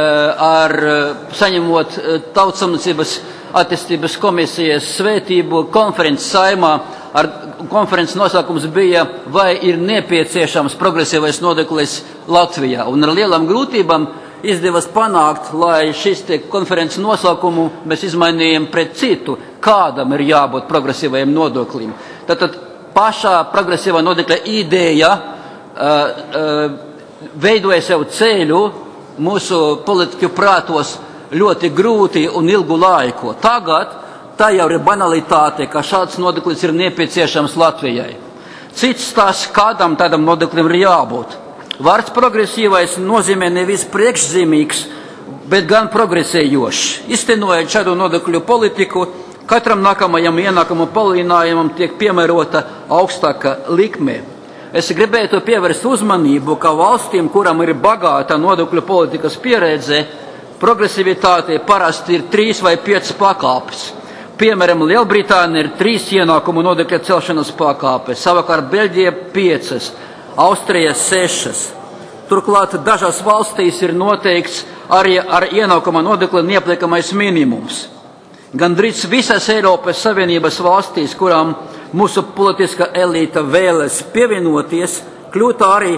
saņemot Tautsamniecības attīstības komisijas svētību konferences Saeimā. Konferences nosaukums bija, vai ir nepieciešams progresīvais nodoklis Latvijā. Un ar lielām grūtībām izdevās panākt, lai šis konferences nosaukumu mēs izmainījām pret citu, kādam ir jābūt progresīvajam nodoklim. Tātad pašā progresīvā nodokļa ideja veidoja sev ceļu mūsu politiķu prātos ļoti grūti un ilgu laiku. Tagad tā jau ir banalitāte, ka šāds nodoklis ir nepieciešams Latvijai. Cits tās, kādam tādam nodoklim ir jābūt. Vārds progresīvais nozīmē nevis priekšzīmīgs, bet gan progresējošs. Iztenojot šādu nodokļu politiku, katram nākamajam ienākumu palielinājumam tiek piemērota augstāka likme. Es gribētu pievērst uzmanību, ka valstīm, kuram ir bagāta nodokļu politikas pieredze, progresivitāte parasti ir 3 vai 5 pakāpes. Piemēram, Lielbritānija ir 3 ienākumu nodokļa celšanas pakāpes, savukārt Beļģija 5, Austrija 6. Turklāt dažās valstīs ir noteikts arī ar ienākuma nodokļa neapliekamais minimums. Gandrīz visas Eiropas Savienības valstīs, kurām mūsu politiskā elīta vēlas pievienoties, kļūtu arī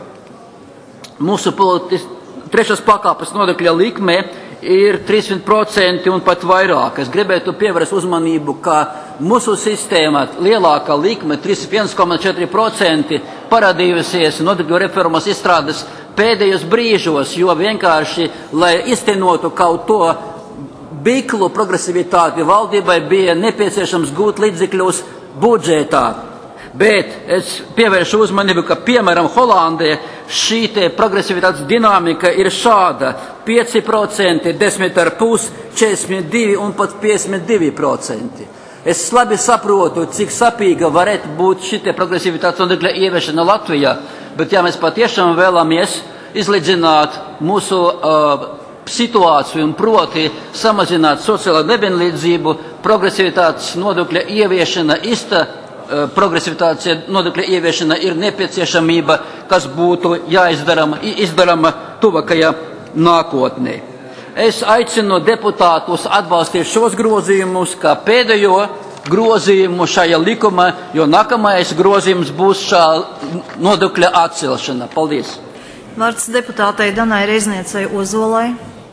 mūsu trešās pakāpes nodokļa likme ir 300% un pat vairāk. Es gribētu pievērst uzmanību, ka mūsu sistēmā lielākā likme 31,4% parādījusies nodokļu reformas izstrādes pēdējos brīžos, jo vienkārši, lai iztenotu kaut to biklu progresivitāti, valdībai bija nepieciešams gūt līdzekļus budžetā. Bet es pievēršu uzmanību, ka, piemēram, Holandē šī te progresivitātes dinamika ir šāda: 5%, 10,5%, 42% un pat 52%. Es labi saprotu, cik sapīga varētu būt šī te progresivitātes nodokļa ieviešana Latvijā, bet ja mēs patiešām vēlamies izlīdzināt mūsu situāciju un proti samazināt sociālo nevienlīdzību, progresivitātes nodokļa ieviešana, progresivitātes nodokļa ieviešana ir nepieciešamība, kas būtu izdarama tuvākajā nākotnē. Es aicinu deputātus atbalstīt šos grozījumus, kā pēdējo grozījumu šajā likumā, jo nākamais grozījums būs šā nodokļa atcelšana. Paldies! Vārds deputātei Danai Reizniecei Ozolai.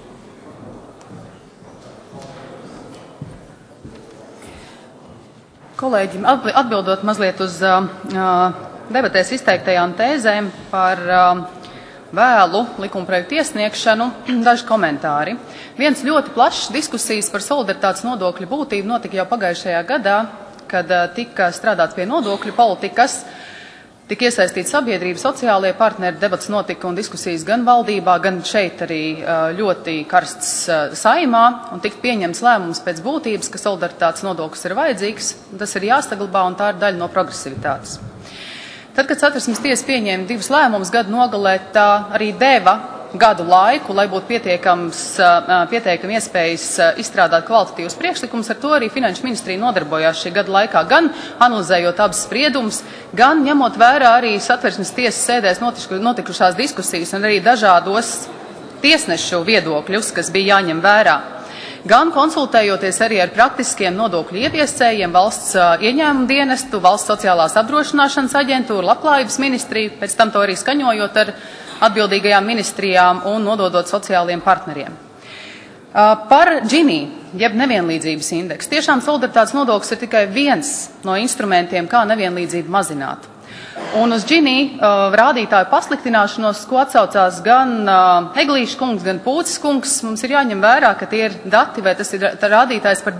Kolēģi, atbildot mazliet uz debatēs izteiktajām tēzēm par vēlu likumprojektu iesniegšanu, daži komentāri. Viens ļoti plašs diskusijas par solidaritātes nodokļu būtību notika jau pagājušajā gadā, kad tika strādāts pie nodokļu politikas, tika iesaistīti sabiedrība, sociālie partneri, debats notika un diskusijas gan valdībā, gan šeit arī ļoti karsts saimā, un tika pieņemts lēmums pēc būtības, ka solidaritātes nodoklis ir vajadzīgs, tas ir jāsaglabā un tā ir daļa no progresivitātes. Tad, kad Satversmes tiesa pieņēma 2 lēmumus gadu nogalē, tā arī deva gadu laiku, lai būtu pietiekami iespējas izstrādāt kvalitatīvus priekšlikumus. Ar to arī Finanšu ministrija nodarbojās šī gada laikā, gan analizējot abas spriedumus, gan ņemot vērā arī Satversmes tiesas sēdēs notikušās diskusijas un arī dažādos tiesnešu viedokļus, kas bija jāņem vērā. Gan konsultējoties arī ar praktiskiem nodokļu ieviesējiem, valsts ieņēmumu dienestu, valsts sociālās apdrošināšanas aģentūru, labklājības ministriju, pēc tam to arī skaņojot ar atbildīgajām ministrijām un nododot sociālajiem partneriem. Par Gini, jeb nevienlīdzības indeksu. Tiešām solidaritātes nodoklis ir tikai viens no instrumentiem, kā nevienlīdzību mazināt. Un uz Gini rādītāju pasliktināšanos, ko atsaucās gan Eglīša kungs, gan Pūcis kungs, mums ir jāņem vērā, ka tie ir dati, vai tas ir rādītājs par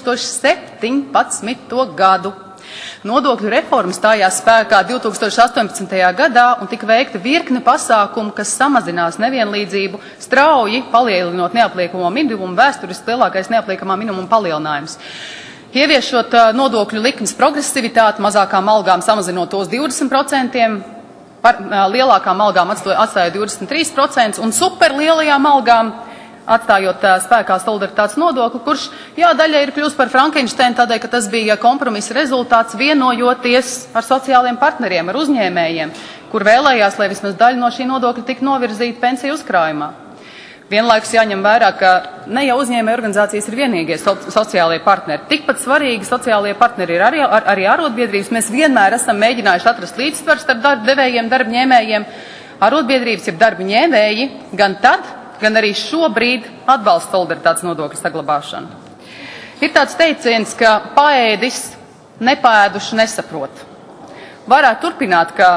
2017. gadu. Nodokļu reforma stājās spēkā 2018. gadā un tika veikta virkne pasākumu, kas samazinās nevienlīdzību, strauji palielinot neapliekamo minimumu, vēsturiski lielākais neapliekamā minimuma palielinājums. Ieviešot nodokļu likmes progresivitāti, mazākām algām samazinot tos 20%, par lielākām algām atstāja 23% un superlielajām algām atstājot spēkā solidaritātes nodokli, kurš, daļai ir kļūst par Frankensteinu tādēļ, ka tas bija kompromisa rezultāts vienojoties ar sociāliem partneriem, ar uzņēmējiem, kur vēlējās, lai vismaz daļa no šī nodokļa tik novirzīta pensiju uzkrājumā. Vienlaikus jāņem vērā, ka ne jau uzņēmēju organizācijas ir vienīgie sociālie partneri. Tikpat svarīgi sociālie partneri ir arī arotbiedrības. Mēs vienmēr esam mēģinājuši atrast līdzsvaru starp darba devējiem, darba ņēmējiem. Arotbiedrības, jeb darba ņēmēji, gan tad, gan arī šobrīd atbalsta solidaritātes nodokļa saglabāšanu. Ir tāds teiciens, ka paēdis nepāēduši nesaprot. Varētu turpināt, ka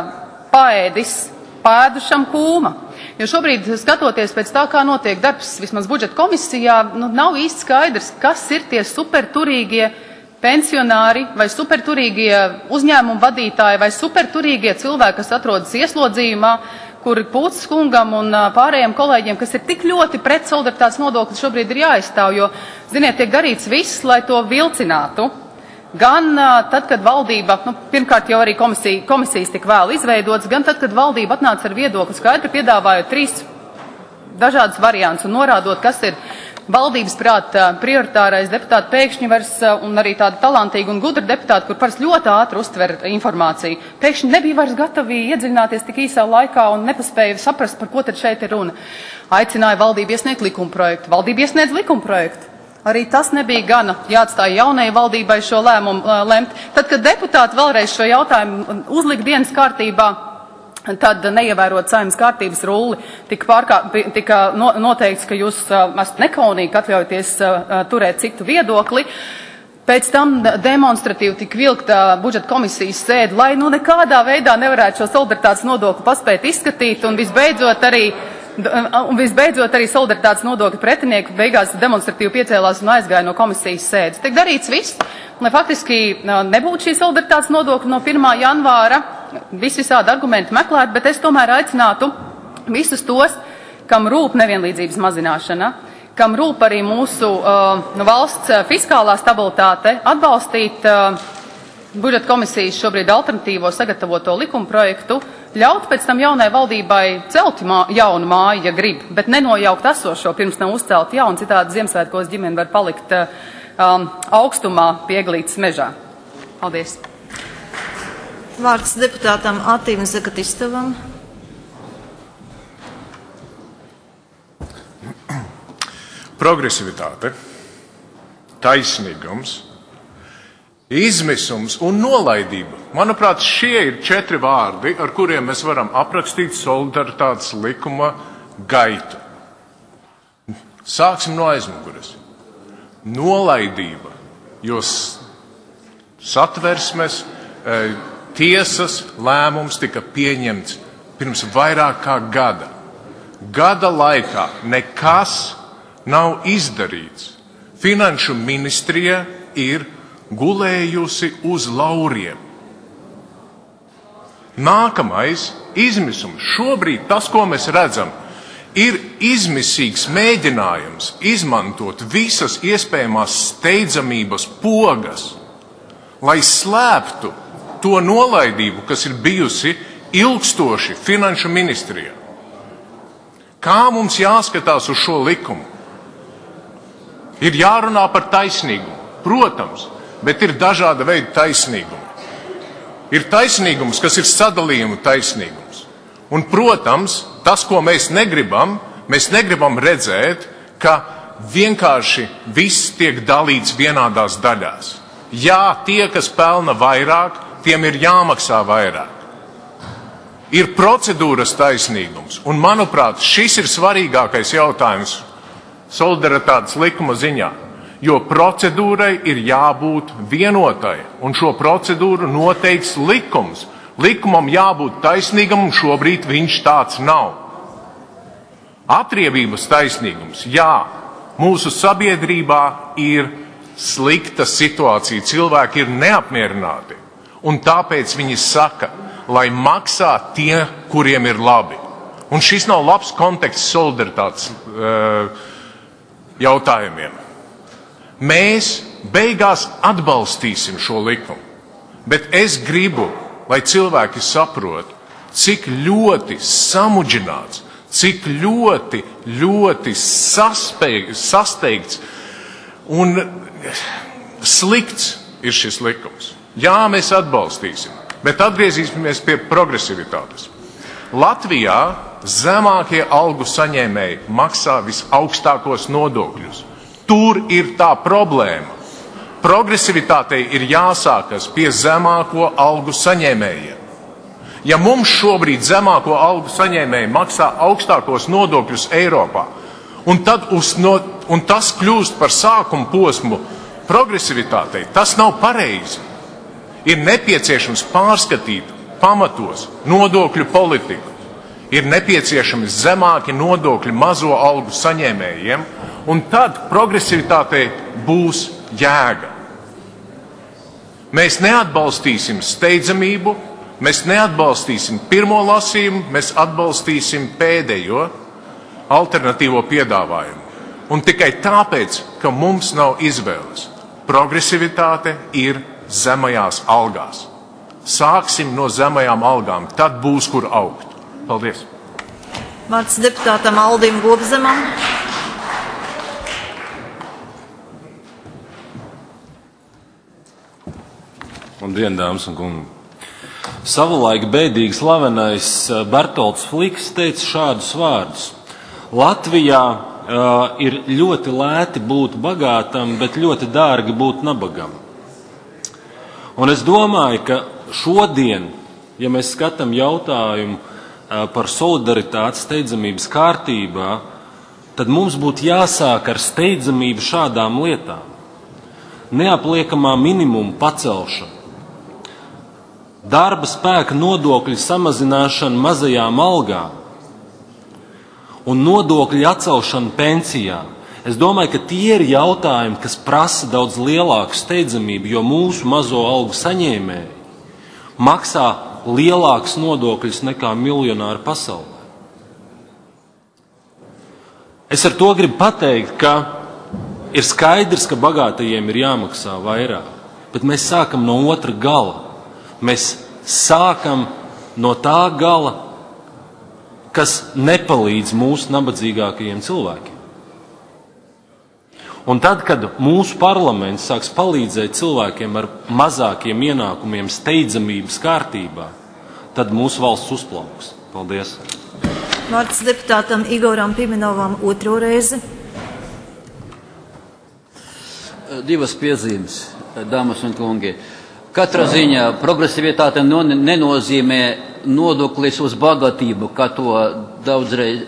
paēdis pēdušam kūma. Jo šobrīd, skatoties pēc tā, kā notiek darbs vismaz budžeta komisijā, nav īsti skaidrs, kas ir tie superturīgie pensionāri vai superturīgie uzņēmumu vadītāji vai superturīgie cilvēki, kas atrodas ieslodzījumā, kur Pūces kungam un pārējiem kolēģiem, kas ir tik ļoti pret solidaritātes nodokli, šobrīd ir jāizstāv, jo, ziniet, tiek darīts viss, lai to vilcinātu. Gan tad, kad valdība, pirmkārt jau arī komisijas tik vēl izveidotas, gan tad, kad valdība atnāca ar viedokli skaidri, piedāvājot 3 dažādas variantus un norādot, kas ir valdības prāta prioritārais deputāti pēkšņi vairs, un arī tāda talantīga un gudra deputāta, kur parasti ļoti ātri uztver informāciju, pēkšņi nebija vairs gatavi iedziļināties tik īsā laikā un nepaspēja saprast, par ko tad šeit ir runa. Aicināja valdību iesniegt likumprojektu. Valdība iesniedz likumprojektu. Arī tas nebija gana, jāatstāja jaunajai valdībai šo lēmumu lemt. Tad, kad deputāti vēlreiz šo jautājumu uzlika dienas kārtībā, tad neievērot Saeimas kārtības rulli, tika noteikts, ka jūs esat nekaunīgi, atļaujaties turēt citu viedokli. Pēc tam demonstratīvi tika vilkta budžeta komisijas sēde, lai nekādā veidā nevarētu šo solidaritātes nodokli paspēt izskatīt un visbeidzot arī solidaritātes nodokļu pretinieki beigās demonstratīvi piecēlās un aizgāja no komisijas sēdes. Tiek darīts viss, lai faktiski nebūtu šī solidaritātes nodokļa no 1. janvāra, visādi argumenti meklēt, bet es tomēr aicinātu visus tos, kam rūp nevienlīdzības mazināšana, kam rūp arī mūsu valsts fiskālā stabilitāte, atbalstīt budžeta komisijas šobrīd alternatīvo sagatavoto likumprojektu, ļaut pēc tam jaunai valdībai celt jaunu māju, ja grib, bet nenojaukt esošo, pirms nav uzcelt jaunu, citādi Ziemassvētkos ģimene var palikt augstumā pieglītas mežā. Paldies. Vārds deputātam Atim Zagatistavam. Progresivitāte, taisnīgums, izmisums un nolaidība. Manuprāt, šie ir 4 vārdi, ar kuriem mēs varam aprakstīt solidaritātes likuma gaitu. Sāksim no aizmugures. Nolaidība, jo satversmes, tiesas lēmums tika pieņemts pirms vairāk kā gada. Gada laikā nekas nav izdarīts. Finanšu ministrija ir gulējusi uz lauriem. Nākamais izmisums. Šobrīd tas, ko mēs redzam, ir izmisīgs mēģinājums izmantot visas iespējamās steidzamības pogas, lai slēptu to nolaidību, kas ir bijusi ilgstoši finanšu ministrijā. Kā mums jāskatās uz šo likumu? Ir jārunā par taisnīgumu, protams, bet ir dažāda veida taisnīgumi. Ir taisnīgums, kas ir sadalījuma taisnīgums. Un, protams, tas, ko mēs negribam redzēt, ka vienkārši viss tiek dalīts vienādās daļās. Jā, tie, kas pelna vairāk, tiem ir jāmaksā vairāk. Ir procedūras taisnīgums, un, manuprāt, šis ir svarīgākais jautājums solidaritātes likuma ziņā, jo procedūrai ir jābūt vienotai, un šo procedūru noteiks likums. Likumam jābūt taisnīgam, un šobrīd viņš tāds nav. Atriebības taisnīgums, jā, mūsu sabiedrībā ir slikta situācija, cilvēki ir neapmierināti, un tāpēc viņi saka, lai maksā tie, kuriem ir labi. Un šis nav labs konteksts solidaritātes jautājumiem. Mēs beigās atbalstīsim šo likumu, bet es gribu, lai cilvēki saprot, cik ļoti samudžināts, cik ļoti sasteigts un slikts ir šis likums. Jā, mēs atbalstīsim, bet atgriezīsimies pie progresivitātes. Latvijā zemākie algu saņēmēji maksā visaugstākos nodokļus. Tur ir tā problēma. Progresivitātei ir jāsākas pie zemāko algu saņēmējiem. Ja mums šobrīd zemāko algu saņēmēji maksā augstākos nodokļus Eiropā, un tas kļūst par sākumu posmu progresivitātei, tas nav pareizi. Ir nepieciešams pārskatīt pamatos nodokļu politiku, ir nepieciešami zemāki nodokļi mazo algu saņēmējiem, un tad progresivitātei būs jēga. Mēs neatbalstīsim steidzamību, mēs neatbalstīsim pirmo lasījumu, mēs atbalstīsim pēdējo alternatīvo piedāvājumu. Un tikai tāpēc, ka mums nav izvēles. Progresivitāte ir zemajās algās. Sāksim no zemajām algām, tad būs kur augt. Paldies. Vārds deputātam Aldim Gobzemam. Labdien, dāmas un kungi. Savulaik bēdīgi slavenais Bertolds Fliks teica šādus vārdus. Latvijā ir ļoti lēti būt bagātam, bet ļoti dārgi būt nabagam. Un es domāju, ka šodien, ja mēs skatām jautājumu par solidaritāti steidzamības kārtībā, tad mums būtu jāsāk ar steidzamību šādām lietām. Neapliekamā minimuma pacelšana, darba spēka nodokļu samazināšana mazajām algām un nodokļu atcelšana pensijām. Es domāju, ka tie ir jautājumi, kas prasa daudz lielāku steidzamību, jo mūsu mazo algu saņēmēji maksā lielākus nodokļus nekā miljonāri pasaulē. Es ar to gribu pateikt, ka ir skaidrs, ka bagātajiem ir jāmaksā vairāk, bet mēs sākam no otra gala. Mēs sākam no tā gala, kas nepalīdz mūsu nabadzīgākajiem cilvēkiem. Un tad, kad mūsu parlaments sāks palīdzēt cilvēkiem ar mazākiem ienākumiem steidzamības kārtībā, tad mūsu valsts uzplauks. Paldies. Vārds deputātam Igoram Pimenovam otro reizi. Divas piezīmes, dāmas un kungi. Katrā ziņā progresivitāte nenozīmē nodoklis uz bagātību, kā to daudzreiz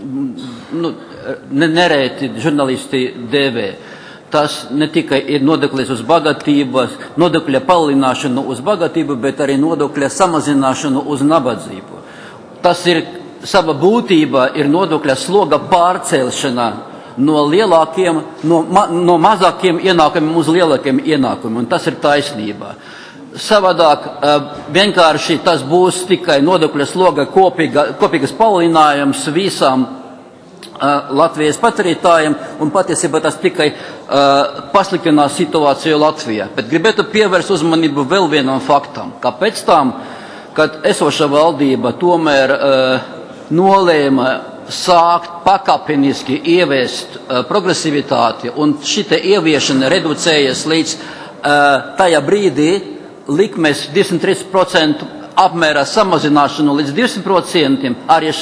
nereti žurnālisti dēvē. Tas ne tikai ir nodoklis uz bagātības, nodokļa palielināšanu uz bagātību, bet arī nodokļa samazināšanu uz nabadzību. Tas ir sava būtība, ir nodokļa sloga pārcelšana no lielākiem, no mazākiem ienākumiem uz lielākiem ienākumiem, un tas ir taisnība. Savādāk vienkārši tas būs tikai nodokļa sloga kopīgas palielinājums visām Latvijas patērētājiem, un patiesībā tas tikai pasliktinās situāciju Latvijā. Bet gribētu pievērst uzmanību vēl vienam faktam, ka pēc tam, kad esoša valdība tomēr nolēma sākt pakāpeniski ieviest progresivitāti, un šita ieviešana reducējas līdz tajā brīdī likmes 23% apmērā samazināšanu līdz 200%,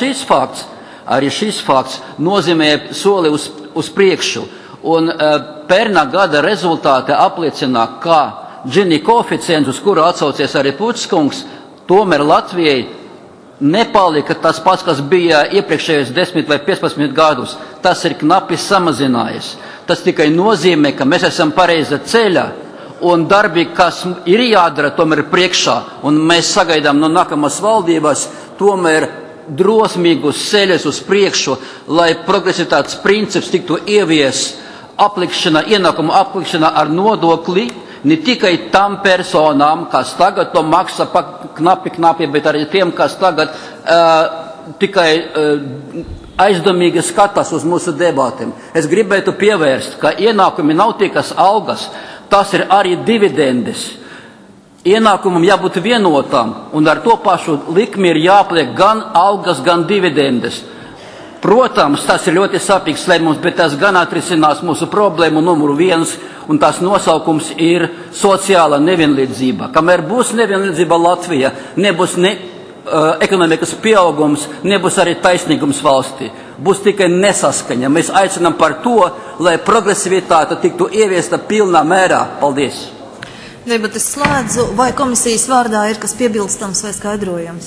arī šis fakts nozīmē soli uz priekšu. Un pērnā gada rezultāti apliecina, ka Gini koeficients, uz kuru atsaucies arī Puķskungs, tomēr Latvijai nepalika tas pats, kas bija iepriekšējos 10 vai 15 gadus. Tas ir knapi samazinājies. Tas tikai nozīmē, ka mēs esam pareiza ceļa, un darbi, kas ir jādara, tomēr priekšā, un mēs sagaidām no nākamās valdības tomēr drosmīgus ceļus uz priekšu, lai progresivitātes princips tiktu ievies ienākumu aplikšana ar nodokli, ne tikai tam personām, kas tagad to maksā knapi, bet arī tiem, kas tagad tikai aizdomīgi skatās uz mūsu debatēm. Es gribētu pievērst, ka ienākumi nav tikai algas, tas ir arī dividendes. Ienākumam jābūt vienotam, un ar to pašu likmi ir jāpliek gan algas, gan dividendes. Protams, tas ir ļoti sāpīgs lēmums, bet tas gan atrisinās mūsu problēmu numuru 1, un tās nosaukums ir sociāla nevienlīdzība. Kamēr būs nevienlīdzība Latvijā, nebūs ekonomikas pieaugums, nebūs arī taisnīgums valstī. Būs tikai nesaskaņa. Mēs aicinām par to, lai progresivitāte tiktu ieviesta pilnā mērā. Paldies! Debates slēdzu. Vai komisijas vārdā ir kas piebilstams vai skaidrojams?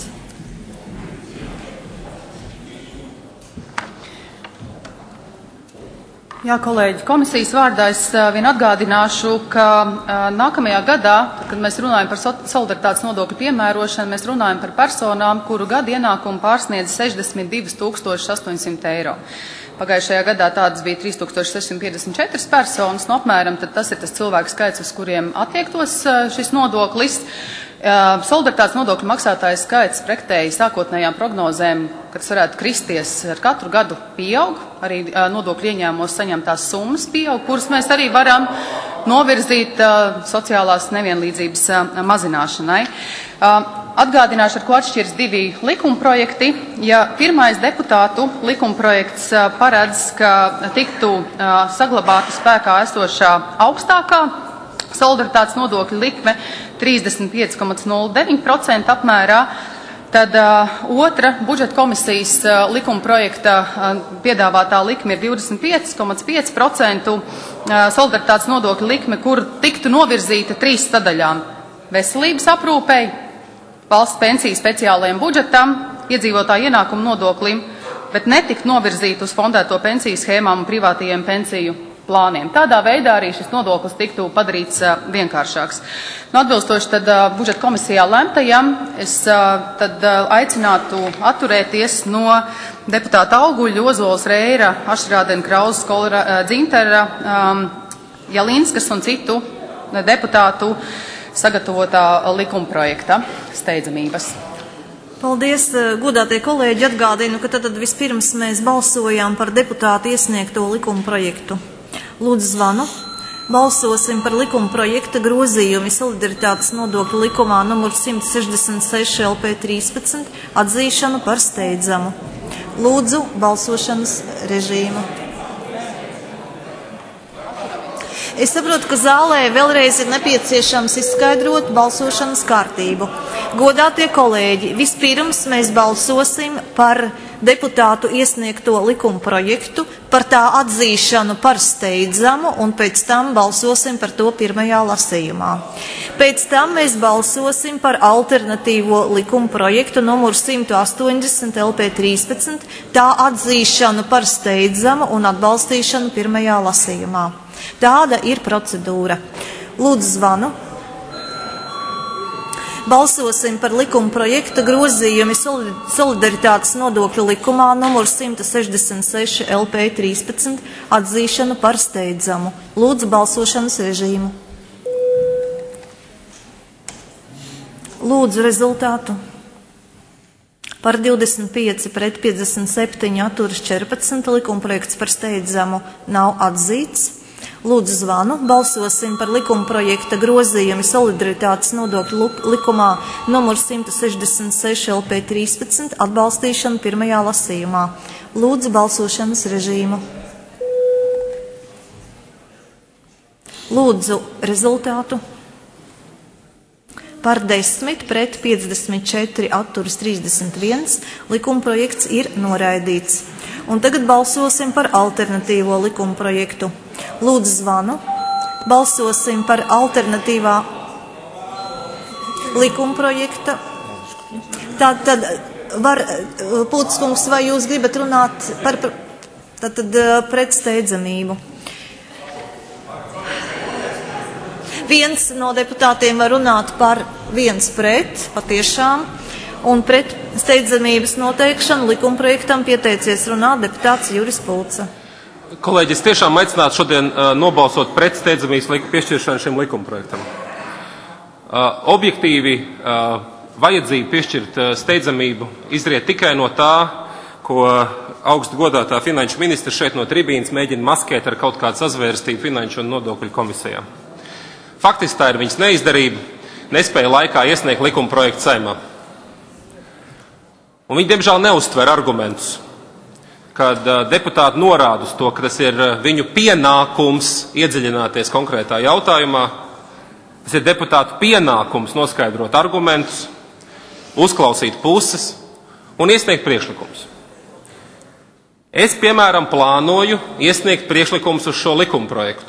Jā, kolēģi, komisijas vārdā es vien atgādināšu, ka nākamajā gadā, kad mēs runājam par solidaritātes nodokļu piemērošanu, mēs runājam par personām, kuru gada ienākumu pārsniedz 62 800 eiro. Pagājušajā gadā tādas bija 3654 personas, no apmēram tad tas ir tas cilvēku skaits, uz kuriem attiektos šis nodoklis. Solidaritātes nodokļu maksātāju skaits pretēji sākotnējām prognozēm, ka tas varētu kristies ar katru gadu pieaug, arī nodokļu ieņēmumos saņemtās summas pieaug, kuras mēs arī varam novirzīt sociālās nevienlīdzības mazināšanai. Atgādināšu, ar ko atšķiras divi likumprojekti. Ja pirmais deputātu likumprojekts paredz, ka tiktu saglabāta spēkā esošā augstākā solidaritātes nodokļa likme 35,09% apmērā, tad otra budžeta komisijas likumprojekta piedāvātā likme ir 25,5% solidaritātes nodokļa likme, kur tiktu novirzīta 3 sadaļām - veselības aprūpei, valsts pensiju speciālajiem budžetam, iedzīvotāju ienākumu nodoklim, bet netikt novirzīta uz fondēto pensiju schēmām un privātajiem pensiju plāniem. Tādā veidā arī šis nodoklis tiktu padarīts vienkāršāks. Atbilstoši tad budžeta komisijā lemtajam, es tad aicinātu atturēties no deputāta Auguļa, Ozols, Reira, Ašrādena, Krauzes, Kolera, Dzintera, Jalinskas un citu deputātu sagatavotā likumprojekta steidzamības. Paldies, godātie kolēģi. Atgādinu, ka tad vispirms mēs balsojām par deputātu iesniegto likumprojektu. Lūdzu zvanu. Balsosim par likuma projekta grozījumi solidaritātes nodokļu likumā numur 166 LP 13 atzīšanu par steidzamu. Lūdzu balsošanas režīmu. Es saprotu, ka zālē vēlreiz ir nepieciešams izskaidrot balsošanas kārtību. Godātie kolēģi, vispirms mēs balsosim par deputātu iesniegto likuma projektu, par tā atzīšanu par steidzamu, un pēc tam balsosim par to pirmajā lasījumā. Pēc tam mēs balsosim par alternatīvo likuma projektu numuru 180 LP 13, tā atzīšanu par steidzamu un atbalstīšanu pirmajā lasījumā. Tāda ir procedūra. Lūdzu zvanu. Balsosim par likuma projekta grozījumi solidaritātes nodokļu likumā numur 166 LP 13 atzīšanu par steidzamu. Lūdzu balsošanas režīmu. Lūdzu rezultātu. Par 25 pret 57 atturas 14 likumprojekts par steidzamu nav atzīts. Lūdzu zvanu. Balsosim par likuma projekta grozījumi solidaritātes nodokļu likumā numur 166 LP 13 atbalstīšanu pirmajā lasījumā. Lūdzu balsošanas režīmu. Lūdzu rezultātu. Par 10 pret 54 atturas 31 likumprojekts ir noraidīts. Un tagad balsosim par alternatīvo likumprojektu. Lūdzu zvanu. Balsosim par alternatīvā likumprojekta. Tad var, Pūtskungs, vai jūs gribat runāt par pretsteidzamību? Viens no deputātiem var runāt par viens pret, patiešām, un pret steidzamības noteikšanu likumprojektam pieteicies runāt deputāts Juris Pulca. Kolēģis tiešām aicinātu šodien nobalsot pret steidzamības piešķiršanu šim likumprojektam. Objektīvi vajadzība piešķirt steidzamību izriet tikai no tā, ko augstu godātā finanšu ministra šeit no tribīnas mēģina maskēt ar kaut kādu sazvērstību finanšu un nodokļu komisijām. Faktiski tā ir viņas neizdarība, nespēja laikā iesniegt likumprojektu Saeimā. Un viņi, diemžēl, neuztver argumentus, kad deputāti norāda uz to, ka tas ir viņu pienākums iedziļināties konkrētā jautājumā. Tas ir deputātu pienākums noskaidrot argumentus, uzklausīt puses un iesniegt priekšlikumus. Es, piemēram, plānoju iesniegt priekšlikumus uz šo likumprojektu.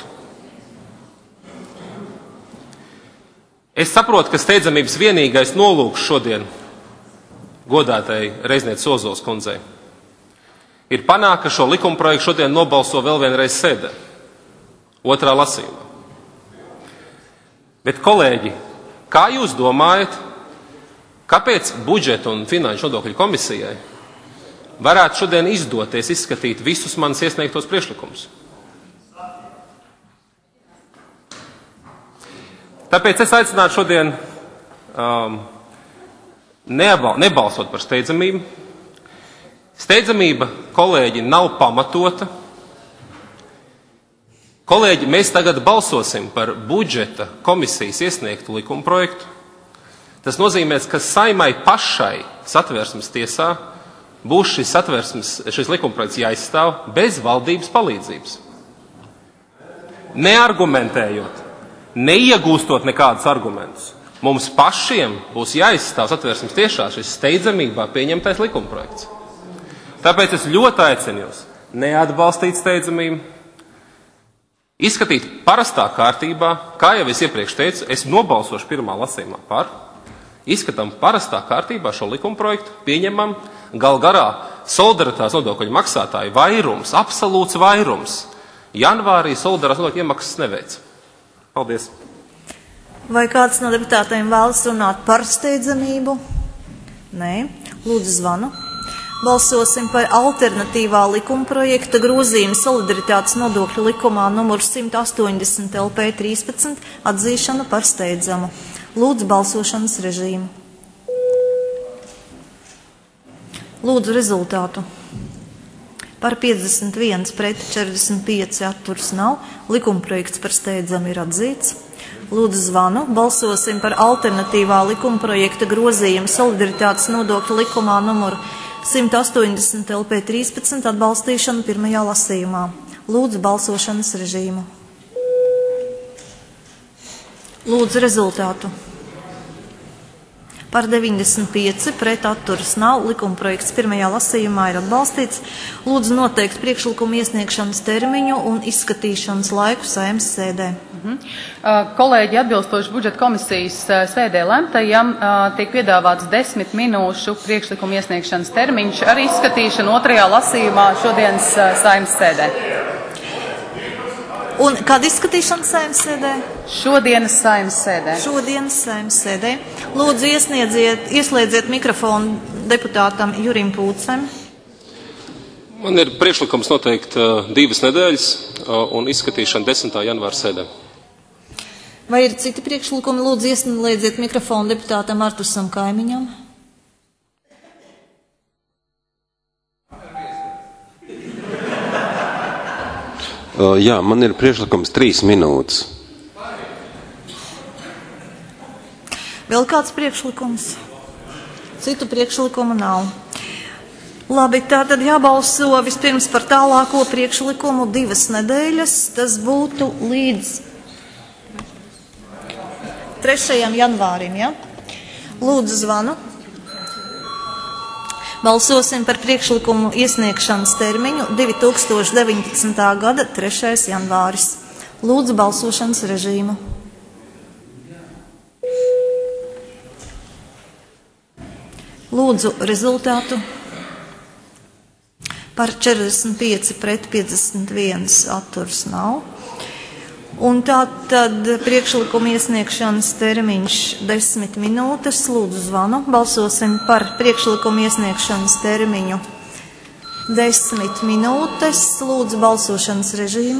Es saprotu, ka steidzamības vienīgais nolūks šodien godātai Reiznieces Ozols kundzei ir panākt, ka šo likumprojektu šodien nobalso vēl vienreiz sēdē, otrā lasījumā. Bet, kolēģi, kā jūs domājat, kāpēc budžeta un finanšu nodokļu komisijai varētu šodien izdoties izskatīt visus manis iesniegtos priekšlikumus? Tāpēc es aicinātu šodien nebalsot par steidzamību. Steidzamība, kolēģi, nav pamatota. Kolēģi, mēs tagad balsosim par budžeta komisijas iesniegtu likumprojektu. Tas nozīmē, ka Saimai pašai Satversmes tiesā būs šis likumprojekts jāizstāv bez valdības palīdzības. Neargumentējot, neiegūstot nekādus argumentus. Mums pašiem būs jāizstāv Satversmes tiesā šis steidzamībā pieņemtais likumprojekts. Tāpēc es ļoti aicinu jūs neatbalstīt steidzamību, izskatīt parastā kārtībā, kā jau es iepriekš teicu, es nobalsošu pirmā lasījumā par, izskatām parastā kārtībā šo likumprojektu, pieņemam, gal garā solidaritātes nodokļu maksātāju vairums, absolūts vairums, janvārī solidaritātes nodokļu iemaksas neveic. Paldies! Vai kāds no deputātiem vēlas runāt par steidzamību? Nē. Lūdzu, zvanu. Balsosim par alternatīvā likumprojekta grozījumu solidaritātes nodokļu likumā numur 180 LP 13 atzīšanu par steidzamu. Lūdzu, balsošanas režīmu. Lūdzu, rezultātu. Par 51 pret 45 atturs nav. Likumprojekts par steidzamu ir atzīts. Lūdzu, zvanu. Balsosim par alternatīvā likumprojekta grozījumu solidaritātes nodokļu likumā numur 180 LP 13 atbalstīšanu pirmajā lasījumā. Lūdzu, balsošanas režīmu. Lūdzu, rezultātu. Par 95 pret atturas nav. Likumprojekts pirmajā lasījumā ir atbalstīts. Lūdzu, noteikt priekšlikumu iesniegšanas termiņu un izskatīšanas laiku Saeimas sēdē. Kolēģi, atbilstoši budžeta komisijas sēdē lemtajam, tiek piedāvāts 10 minūšu priekšlikumu iesniegšanas termiņš ar izskatīšanu otrajā lasījumā šodienas Saeimas sēdē. Un kad izskatīšana Saeimas sēdē? Šodienas Saeimas sēdē. Šodienas Saeimas sēdē. Lūdzu, ieslēdziet mikrofonu deputātam Jurim Pūcem. Man ir priekšlikums noteikt 2 nedēļas un izskatīšana 10. janvāra sēdē. Vai ir citi priekšlikumi? Lūdzu, ieslēdziet mikrofonu deputātam Artusam Kaimiņam. Jā, man ir priekšlikums 3 minūtes. Vēl kāds priekšlikums? Citu priekšlikumu nav. Labi, tātad jābalso vispirms par tālāko priekšlikumu 2 nedēļas. Tas būtu līdz 3. janvārim, ja? Lūdzu, zvanu. Balsosim par priekšlikumu iesniegšanas termiņu 2019. gada 3. janvāris. Lūdzu, balsošanas režīmu. Lūdzu, rezultātu. Par 45 pret 51 atturs nav. Un tātad priekšlikuma iesniegšanas termiņš 10 minūtes. Lūdzu, zvanu. Balsosim par priekšlikuma iesniegšanas termiņu 10 minūtes. Lūdzu, balsošanas režīmu.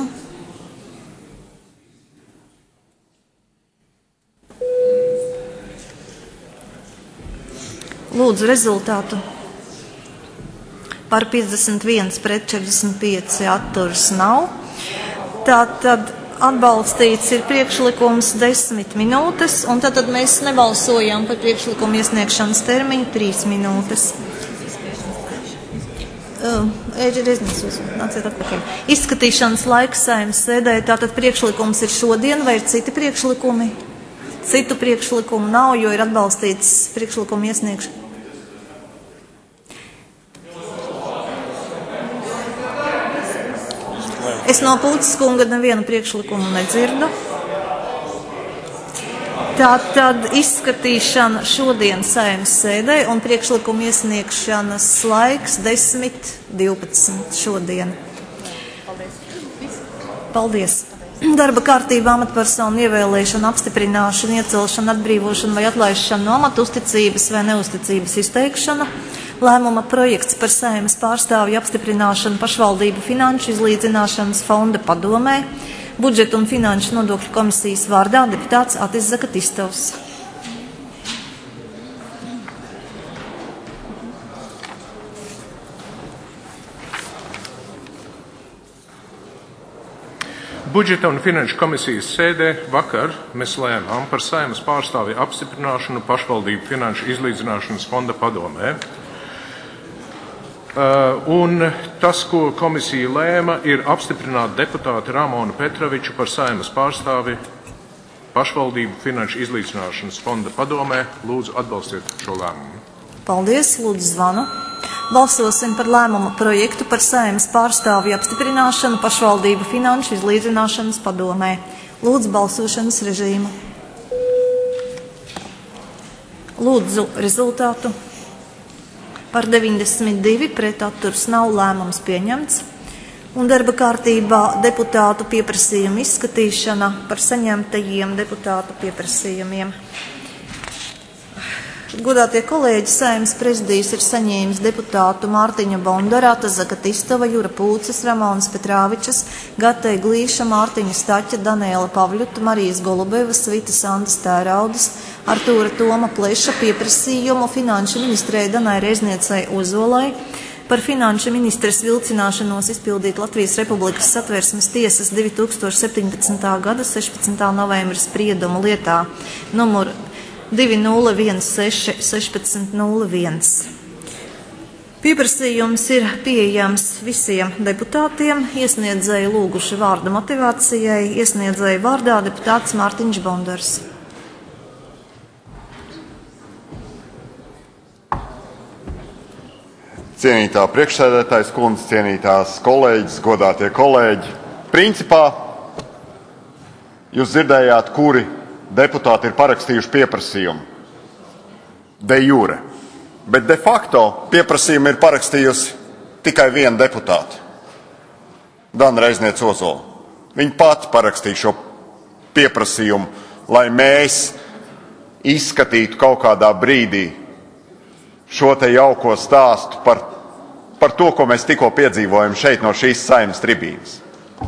Lūdzu, rezultātu. Par 51 pret 45 atturs nav. Tātad atbalstīts ir priekšlikums 10 minūtes, un tad mēs nebalsojam par priekšlikumu iesniegšanas termiņu 3 minūtes. Izskatīšanas laiks Saeimas sēdē, tātad priekšlikums ir šodien, vai ir citi priekšlikumi? Citu priekšlikumu nav, jo ir atbalstīts priekšlikumu iesniegšana. Es no Pūces kunga nevienu priekšlikumu nedzirdu. Tātad izskatīšana šodien Saeimas sēdē un priekšlikuma iesniegšanas laiks 10:12 šodien. Paldies. Darba kārtībā amatpersonu ievēlēšana, apstiprināšana, iecelšana, atbrīvošana vai atlaišana no amata, uzticības vai neuzticības izteikšana, lēmuma projekts par Saeimas pārstāvju apstiprināšanu pašvaldību finanšu izlīdzināšanas fonda padomē, budžeta un finanšu nodokļu komisijas vārdā deputāts Atis Zakatistovs. Budžeta un finanšu komisijas sēdē vakar mēs lēmām par Saeimas pārstāvju apstiprināšanu pašvaldību finanšu izlīdzināšanas fonda padomē. Un tas, ko komisija lēma, ir apstiprināt deputāti Ramonu Petroviču par Saeimas pārstāvi pašvaldību finanšu izlīdzināšanas fonda padomē. Lūdzu, atbalstiet šo lēmumu. Paldies, lūdzu zvanu. Balsosim par lēmuma projektu par Saeimas pārstāvju apstiprināšanu pašvaldību finanšu izlīdzināšanas padomē. Lūdzu balsošanas režīmu. Lūdzu rezultātu. Par 92 pret atturs nav, lēmums pieņemts. Un darba kārtībā deputātu pieprasījumu izskatīšana par saņemtajiem deputātu pieprasījumiem. Godātie kolēģi, Saeimas prezidijs ir saņēmis deputātu Mārtiņa Bondara, Ata Zakatistova, Jura Pūces, Ramonas Petrāvičas, Gatei Glīša, Mārtiņa Staķa, Daniela Pavļuta, Marijas Golubevas, Vitas Andas Tēraudas, Artūra Toma Pleša pieprasījumu finanšu ministrei Danai Reizniecei Ozolai par finanšu ministres vilcināšanos izpildīt Latvijas Republikas Satversmes tiesas 2017. gada 16. novembra spriedumu lietā numur 2016-1601. Pieprasījums ir pieejams visiem deputātiem. Iesniedzēju lūguši vārda motivācijai. Iesniedzēju vārdā deputāts Mārtiņš Bondars. Cienītā priekšsēdētājs kundze, cienītās kolēģis, godātie kolēģi. Principā jūs dzirdējāt, kuri deputāti ir parakstījuši pieprasījumu. De jure. Bet de facto pieprasījumu ir parakstījusi tikai viena deputāta. Dana Reizniece Ozola. Viņa pati parakstīja šo pieprasījumu, lai mēs izskatītu kaut kādā brīdī šo te jauko stāstu par to, ko mēs tikko piedzīvojam šeit no šīs Saeimas tribīnes.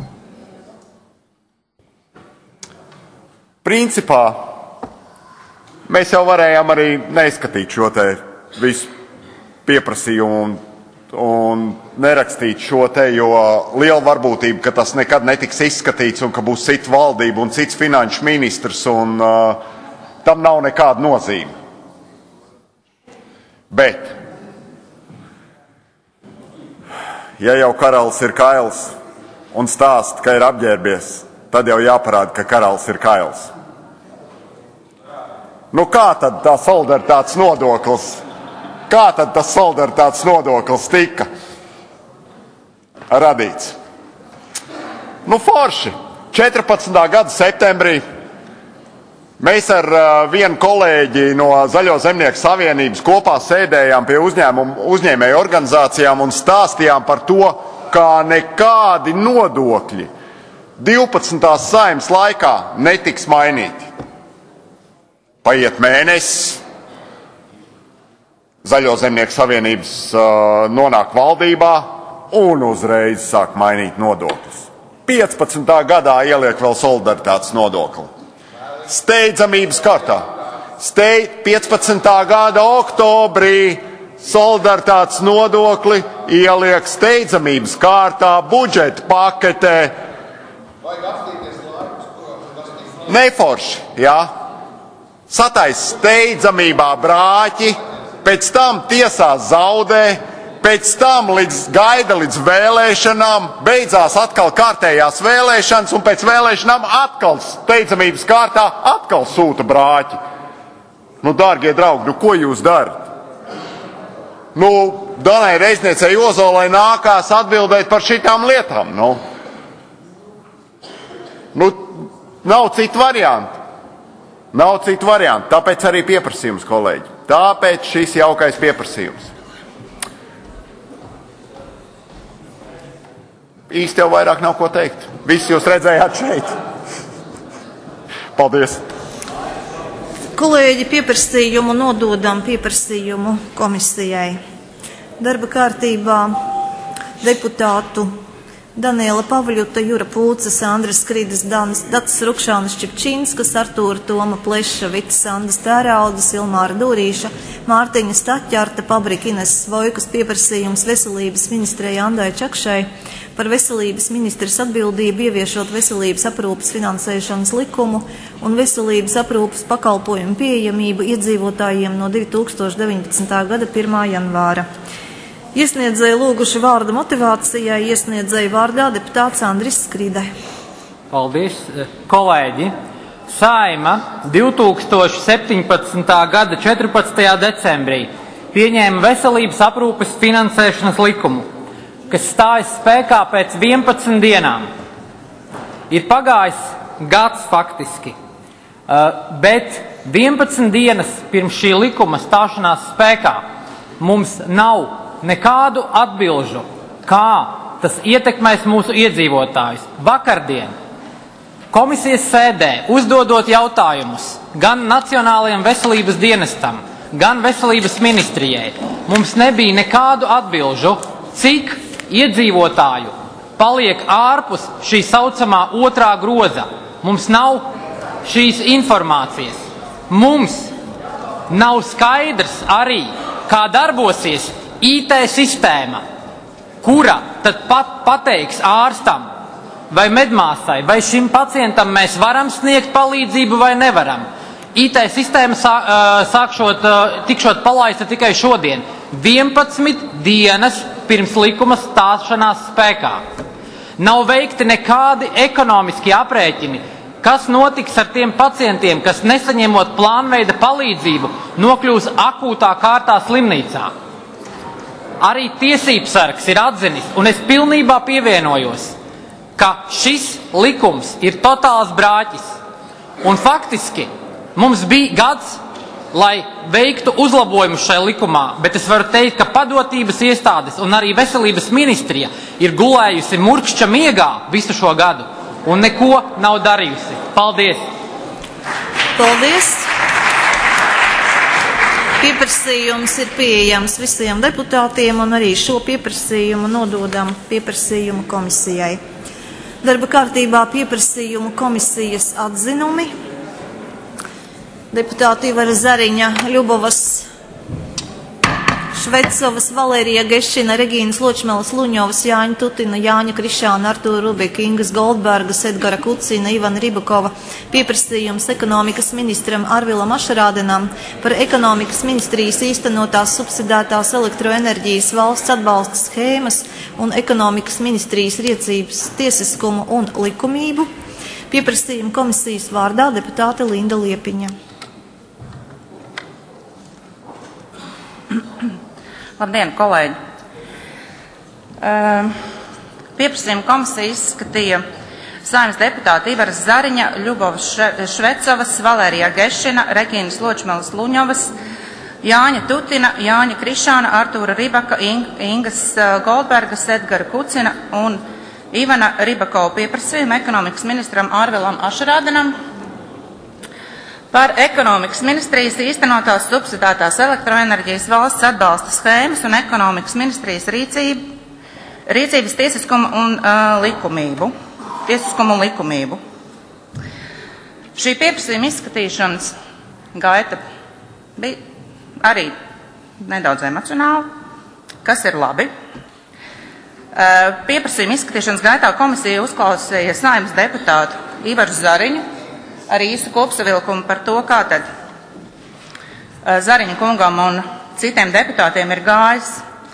Principā mēs jau varējām arī neizskatīt šo te visu pieprasījumu un nerakstīt šo te, jo liela varbūtība, ka tas nekad netiks izskatīts un ka būs cita valdība un cits finanšu ministrs un tam nav nekāda nozīme. Bet, ja jau karalis ir kails un stāst, ka ir apģērbies, tad jau jāparāda, ka karalis ir kails. Nu kā tad tā solidaritātes nodoklis? Kā tad tas solidaritātes nodoklis tika radīts? Nu forši. 14. gada septembrī mēs ar vienu kolēģi no Zaļo zemnieku savienības kopā sēdējām pie uzņēmēju organizācijām un stāstījām par to, kā nekādi nodokļi 12. Saeimas laikā netiks mainīti. Paiet mēnesis, Zaļo zemnieku savienības nonāk valdībā un uzreiz sāk mainīt nodokļus. 15. gadā ieliek vēl solidaritātes nodokli. Steidzamības kārtā. 15. gada oktobrī solidaritātes nodokli ieliek steidzamības kārtā budžeta paketē. Neforši, jā. Satais steidzamībā brāķi, pēc tam tiesās zaudē, pēc tam gaida līdz vēlēšanām, beidzās atkal kārtējās vēlēšanas un pēc vēlēšanām atkal steidzamības kārtā atkal sūta brāķi. Nu, dārgie draugi, nu ko jūs darat? Nu, Danai Reizniecei Ozolai nākās atbildēt par šitām lietām, nu nav citu variantu. Nav citu variantu, tāpēc arī pieprasījums, kolēģi. Tāpēc šis jaukais pieprasījums. Īsti jau vairāk nav ko teikt. Visi jūs redzējāt šeit. Paldies! Kolēģi, pieprasījumu nododam pieprasījumu komisijai. Darba kārtībā deputātu Daniela Pavļuta, Jura Pūces, Andres Skridas, Dacis Rukšānis Čipčinskas, Artūra Toma Pleša, Vitas Sandas Tēraudas, Ilmāra Dūrīša, Mārtiņa Staķarta, Pabrika Ines Vojkas pieprasījums veselības ministrei Andai Čakšai par veselības ministres atbildību ieviešot veselības aprūpes finansēšanas likumu un veselības aprūpes pakalpojumu pieejamību iedzīvotājiem no 2019. gada 1. janvāra. Iesniedzēju lūguši vārda motivācijai, iesniedzēju vārdā deputāts Andris Skride. Paldies, kolēģi! Saeima 2017. gada 14. decembrī pieņēma veselības aprūpes finansēšanas likumu, kas stājas spēkā pēc 11 dienām. Ir pagājis gads faktiski, bet 11 dienas pirms šī likuma stāšanās spēkā mums nav nekādu atbilžu, kā tas ietekmēs mūsu iedzīvotājus. Vakardien komisijas sēdē uzdodot jautājumus gan Nacionālajam veselības dienestam, gan veselības ministrijai, mums nebija nekādu atbilžu, cik iedzīvotāju paliek ārpus šī saucamā otrā groza. Mums nav šīs informācijas. Mums nav skaidrs arī, kā darbosies IT sistēma, kura tad pateiks ārstam vai medmāsai, vai šim pacientam mēs varam sniegt palīdzību vai nevaram. IT sistēma tikšot palaista tikai šodien, 11 dienas pirms likuma stāšanās spēkā. Nav veikti nekādi ekonomiski aprēķini, kas notiks ar tiem pacientiem, kas nesaņemot plānveida palīdzību, nokļūs akūtā kārtā slimnīcā. Arī tiesībsargs ir atzinis, un es pilnībā pievienojos, ka šis likums ir totāls brāķis. Un faktiski mums bija gads, lai veiktu uzlabojumus šai likumā, bet es varu teikt, ka padotības iestādes un arī veselības ministrija ir gulējusi murkšķa miegā visu šo gadu un neko nav darījusi. Paldies! Paldies! Pieprasījums ir pieejams visiem deputātiem un arī šo pieprasījumu nododam pieprasījumu komisijai. Darba kārtībā pieprasījumu komisijas atzinumi. Deputāti Ivara Zariņa, Ļubovas, Švecovas, Valērija Gešina, Regīnas Ločmelas, Luņovas, Jāņa Tutina, Jāņa Krišāna, Artūra Rubika, Ingas Goldbergas, Edgara Kucina, Ivana Ribakova pieprasījums ekonomikas ministram Arvilam Ašarādenam par ekonomikas ministrijas īstenotās subsidētās elektroenerģijas valsts atbalsta schēmas un ekonomikas ministrijas rīcības tiesiskumu un likumību. Pieprasījumu komisijas vārdā deputāte Linda Liepiņa. Labdien, kolēģi! Pieprasījuma komisija izskatīja Saeimas deputāti Ivara Zariņa, Ļubovas Švecovas, Valērija Gešina, Regīnas Ločmelas Luņovas, Jāņa Tutina, Jāņa Krišāna, Artūra Ribaka, Ingas Goldbergas, Edgara Kucina un Ivana Ribakova pieprasījumu ekonomikas ministram Arvilam Ašarādenam par ekonomikas ministrijas īstenotās subsidētās elektroenerģijas valsts atbalsta schēmas un ekonomikas ministrijas rīcības tiesiskumu un likumību. Šī pieprasījuma izskatīšanas gaita bija arī nedaudz emocionāla, kas ir labi. Pieprasījuma izskatīšanas gaitā komisija uzklausīja Saeimas deputātu Ivaru Zariņu, arī īsu kopsavilkumu par to, kā tad Zariņa kungam un citiem deputātiem ir gājis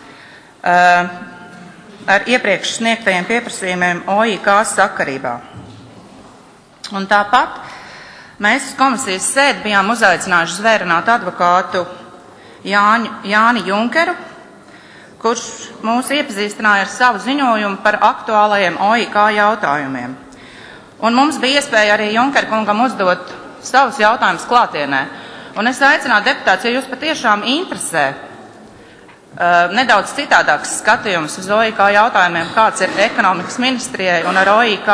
ar iepriekš sniegtajiem pieprasījumiem OIK sakarībā. Un tāpat mēs komisijas sēdi bijām uzaicinājuši zvērinātu advokātu Jāni Junkeru, kurš mūs iepazīstināja ar savu ziņojumu par aktuālajiem OIK jautājumiem. Un mums bija iespēja arī Junkera kungam uzdot savus jautājumus klātienē. Un es aicinātu deputātus, ja jūs patiešām interesē nedaudz citādāks skatījums uz OIK jautājumiem, kāds ir ekonomikas ministrijai un ar OIK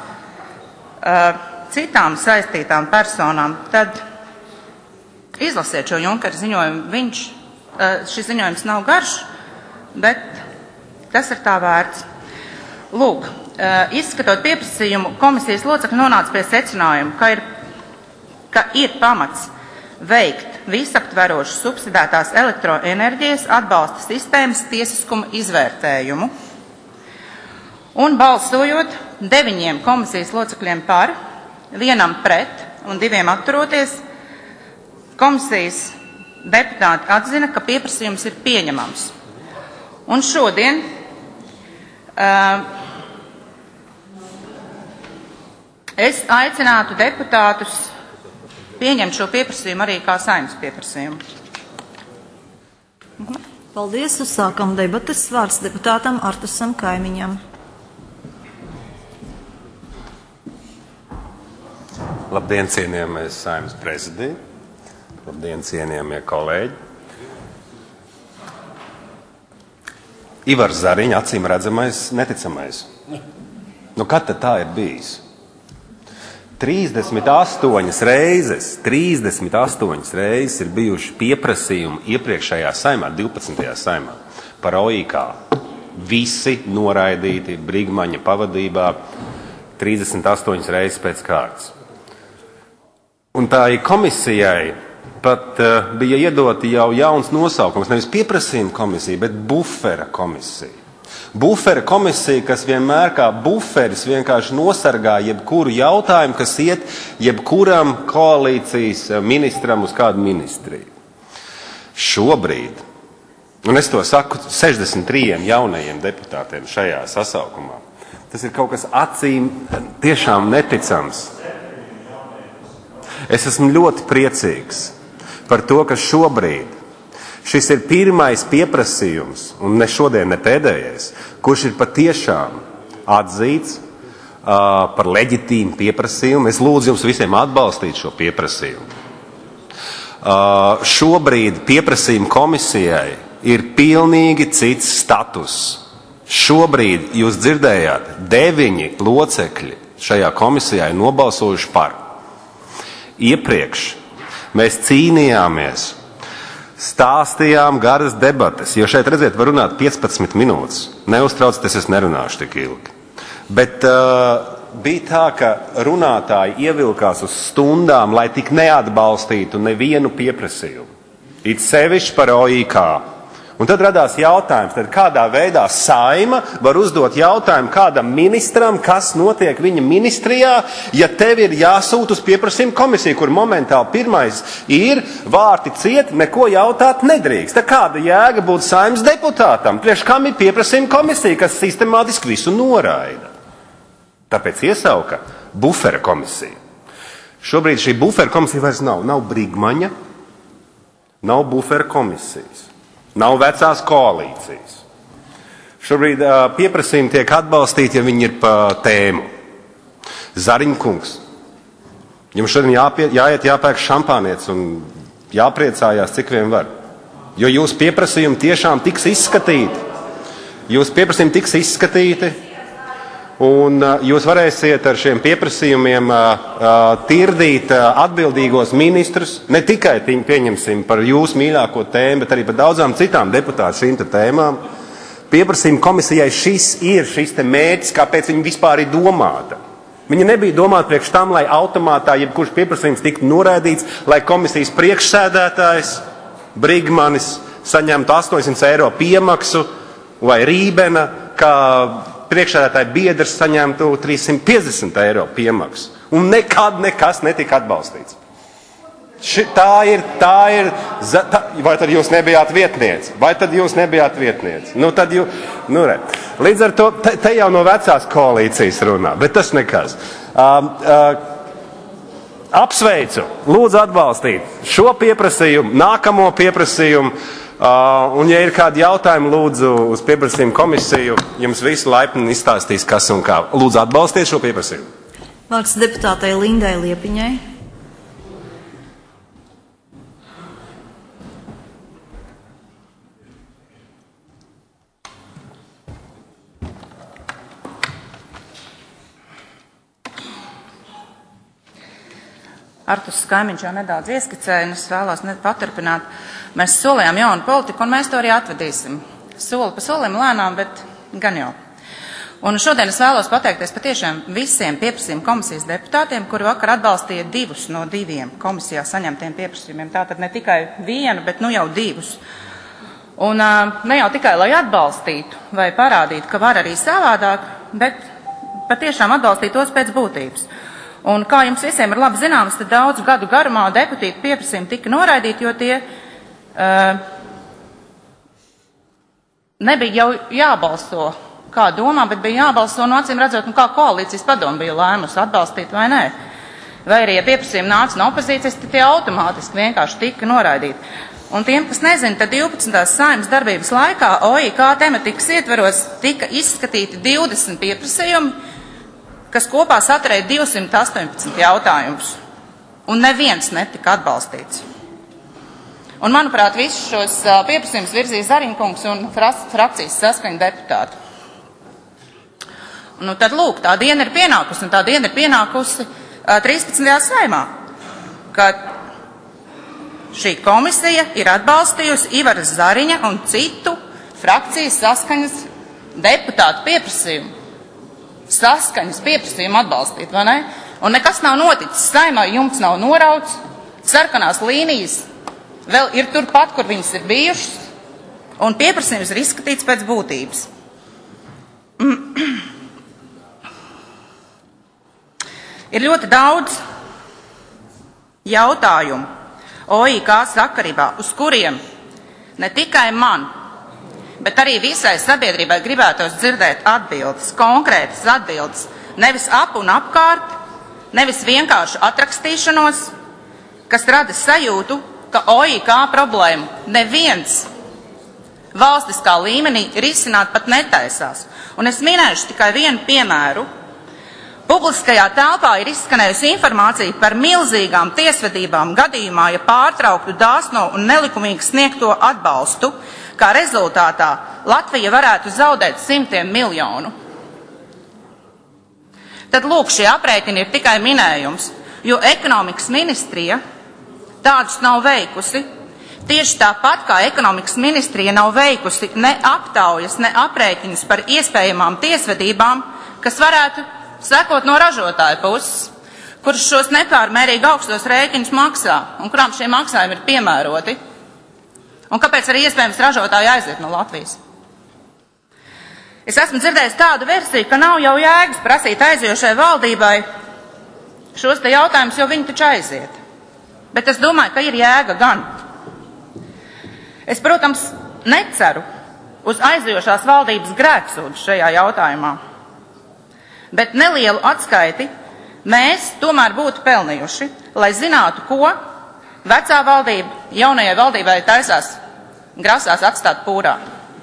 citām saistītām personām, tad izlasiet šo Junkera ziņojumu. Šis ziņojums nav garš, bet tas ir tā vērts. Lūk, izskatot pieprasījumu, komisijas locekļi nonāca pie secinājuma, ka ir pamats veikt visaptverošu subsidētās elektroenerģijas atbalsta sistēmas tiesiskuma izvērtējumu. Un balsojot 9 komisijas locekļiem par, 1 pret un 2 atturoties, komisijas deputāti atzina, ka pieprasījums ir pieņemams. Un šodien es aicinātu deputātus pieņemt šo pieprasījumu arī kā Saeimas pieprasījumu. Paldies, uzsākam debates. Vārds deputātam Artusam Kaimiņam. Labdien, cienījamais Saeimas prezidija. Labdien, cienījamie kolēģi. Ivars Zariņa, acīm redzamais, neticamais. Nu, kad tad tā ir bijis? 38 reizes ir bijuši pieprasījumi iepriekšējā saimā, 12. saimā, par OIK. Visi noraidīti Brigmaņa pavadībā 38 reizes pēc kārtas. Un tā komisijai pat bija iedoti jau jauns nosaukums, nevis pieprasījuma komisija, bet bufera komisija. Bufera komisija, kas vienmēr kā buferis vienkārši nosargā jebkuru jautājumu, kas iet jebkuram koalīcijas ministram uz kādu ministriju. Šobrīd, un es to saku 63 jaunajiem deputātiem šajā sasaukumā, tas ir kaut kas acīm tiešām neticams. Es esmu ļoti priecīgs par to, ka šobrīd šis ir pirmais pieprasījums, un ne šodien, ne pēdējais, kurš ir patiešām atzīts par leģitīmu pieprasījumu. Es lūdzu jums visiem atbalstīt šo pieprasījumu. Šobrīd pieprasījuma komisijai ir pilnīgi cits status. Šobrīd jūs dzirdējāt, 9 locekļi šajā komisijā ir nobalsojuši par. Iepriekš mēs cīnījāmies, stāstījām garas debates, jo šeit, redziet, var runāt 15 minūtes. Neuztraucieties, es nerunāšu tik ilgi. Bet bija tā, ka runātāji ievilkās uz stundām, lai tik neatbalstītu nevienu pieprasījumu. It sevišķi par OIK. Un tad radās jautājums, tad kādā veidā Saeima var uzdot jautājumu kādam ministram, kas notiek viņa ministrijā, ja tev ir jāsūt uz pieprasījumu komisiju, kur momentāli pirmais ir vārti ciet, neko jautāt nedrīkst. Tā kāda jēga būt Saeimas deputātam? Priekš kam ir pieprasījuma komisija, kas sistemātiski visu noraida? Tāpēc iesauka bufera komisija. Šobrīd šī bufera komisija vairs nav Brigmaņa, nav bufera komisijas. Nav vecās koalīcijas. Šobrīd pieprasījumi tiek atbalstīti, ja viņi ir pa tēmu. Zariņkungs, jums šodien jāiet jāpērk šampānietis un jāpriecājās, cik vien var. Jo jūs pieprasījumi tiešām tiks izskatīti. Jūs pieprasījumi tiks izskatīti, un jūs varēsiet ar šiem pieprasījumiem tirdīt atbildīgos ministrus, ne tikai pieņemsim par jūsu mīļāko tēmu, bet arī par daudzām citām deputātu šīm tēmām. Pieprasījuma komisijai šis te mērķis, kāpēc viņa vispār ir domāta. Viņa nebija domāta priekš tam, lai automātā jebkurš pieprasījums tiktu noraidīts, lai komisijas priekšsēdētājs Brigmanis saņemtu 800 eiro piemaksu vai Rībena, kā priekšsēdētāja biedrs saņemtu 350 eiro piemaksu. Un nekad nekas netika atbalstīts. Vai tad jūs nebijāt vietniece? Līdz ar to te jau no vecās koalīcijas runā, bet tas nekas. Apsveicu, lūdzu atbalstīt šo pieprasījumu, nākamo pieprasījumu. Un, ja ir kādi jautājumi, lūdzu, uz pieprasījumu komisiju, jums visi laipni izstāstīs, kas un kā. Lūdzu, atbalstiet šo pieprasījumu. Vārds deputātei Lindai Liepiņai. Artus Kaimiņš jau nedaudz ieskicēja, un es vēlos paturpināt. Mēs solījām jaunu politiku, un mēs to arī atvedīsim. Soli pa solim lēnām, bet gan jau. Un šodien es vēlos pateikties patiešām visiem pieprasījuma komisijas deputātiem, kuri vakar atbalstīja 2 no 2 komisijā saņemtiem pieprasījumiem. Tātad ne tikai 1, bet nu jau 2. Un ne jau tikai, lai atbalstītu vai parādītu, ka var arī savādāk, bet patiešām atbalstīt tos pēc būtības. Un kā jums visiem ir labi zināms, tad daudzu gadu garumā deputītu pieprasījumi tika noraidīti, jo tie nebija jau jābalso kā domā, bet bija jābalso, no acīm redzot, kā koalīcijas padoma bija lēmusi atbalstīt vai nē. Vai arī, ja pieprasījumi nāca no opozīcijas, tad tie automātiski vienkārši tika noraidīti. Un tiem, kas nezina, tad 12. Saeimas darbības laikā OIK tematikas ietveros tika izskatīti 20 pieprasījumi, kas kopā saturēja 218 jautājumus. Un neviens netika atbalstīts. Un, manuprāt, visus šos pieprasījumus virzīja Zariņkungs un frakcijas saskaņa deputāti. Nu, tad, lūk, tā diena ir pienākusi, un tā diena ir pienākusi 13. Saeimā, kad šī komisija ir atbalstījusi Ivaras Zariņa un citu frakcijas saskaņas deputātu pieprasījumu. Saskaņas pieprasījumu atbalstīt, vai ne? Un nekas nav noticis. Saeimā jumts nav norauts, sarkanās līnijas vēl ir turpat, kur viņas ir bijušas, un pieprasījums ir izskatīts pēc būtības. Ir ļoti daudz jautājumu OIK sakarībā, uz kuriem ne tikai man, bet arī visai sabiedrībai gribētos dzirdēt atbildes, konkrētas atbildes, nevis ap un apkārt, nevis vienkārši atrakstīšanos, kas rada sajūtu, ka OIK problēmu neviens valstiskā līmenī risināt pat netaisās. Un es minēšu tikai vienu piemēru. Publiskajā telpā ir izskanējusi informācija par milzīgām tiesvedībām gadījumā, ja pārtrauktu dāsno un nelikumīgi sniegto atbalstu, kā rezultātā Latvija varētu zaudēt 100 miljonu. Tad lūk, šie aprēķini ir tikai minējums, jo ekonomikas ministrija tādus nav veikusi. Tieši tāpat kā ekonomikas ministrija nav veikusi ne aptaujas, ne aprēķinus par iespējamām tiesvedībām, kas varētu sekot no ražotāja puses, kurš šos nepārmērīgi augstos rēķinus maksā un kurām šie maksājumi ir piemēroti. Un kāpēc arī iespējams ražotāji aiziet no Latvijas? Es esmu dzirdējis tādu versiju, ka nav jau jēgas prasīt aizijošai valdībai šos te jautājumus, jo viņi taču aiziet. Bet es domāju, ka ir jēga gan. Es, protams, neceru uz aizijošās valdības grēksūdu šajā jautājumā. Bet nelielu atskaiti mēs tomēr būtu pelnījuši, lai zinātu, ko vecā valdība jaunajai valdībai grasās atstāt pūrā.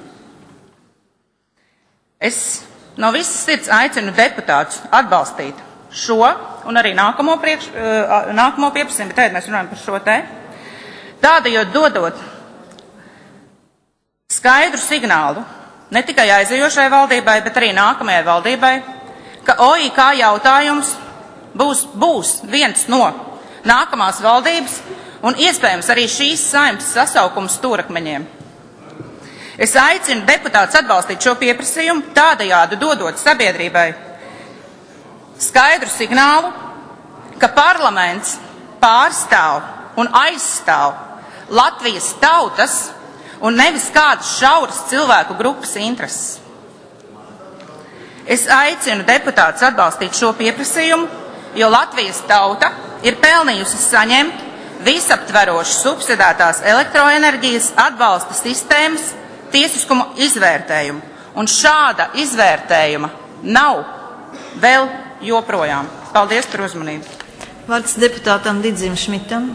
Es no visas sirds aicinu deputātus atbalstīt šo un arī nākamo pieprasījumu, bet tagad mēs runājam par šo te, tādējot dodot skaidru signālu ne tikai aizejošai valdībai, bet arī nākamajai valdībai, ka OIK jautājums būs viens no nākamās valdības un iespējams arī šīs Saeimas sasaukuma stūrakmeņiem. Es aicinu deputātus atbalstīt šo pieprasījumu, tādējādi dodot sabiedrībai skaidru signālu, ka parlaments pārstāv un aizstāv Latvijas tautas un nevis kādas šauras cilvēku grupas intereses. Es aicinu deputātus atbalstīt šo pieprasījumu, jo Latvijas tauta ir pelnījusi saņemt visaptverošu subsidētās elektroenerģijas atbalsta sistēmas tiesiskumu izvērtējumu. Un šāda izvērtējuma nav vēl joprojām. Paldies par uzmanību. Vārds deputātam Didzim Šmitam.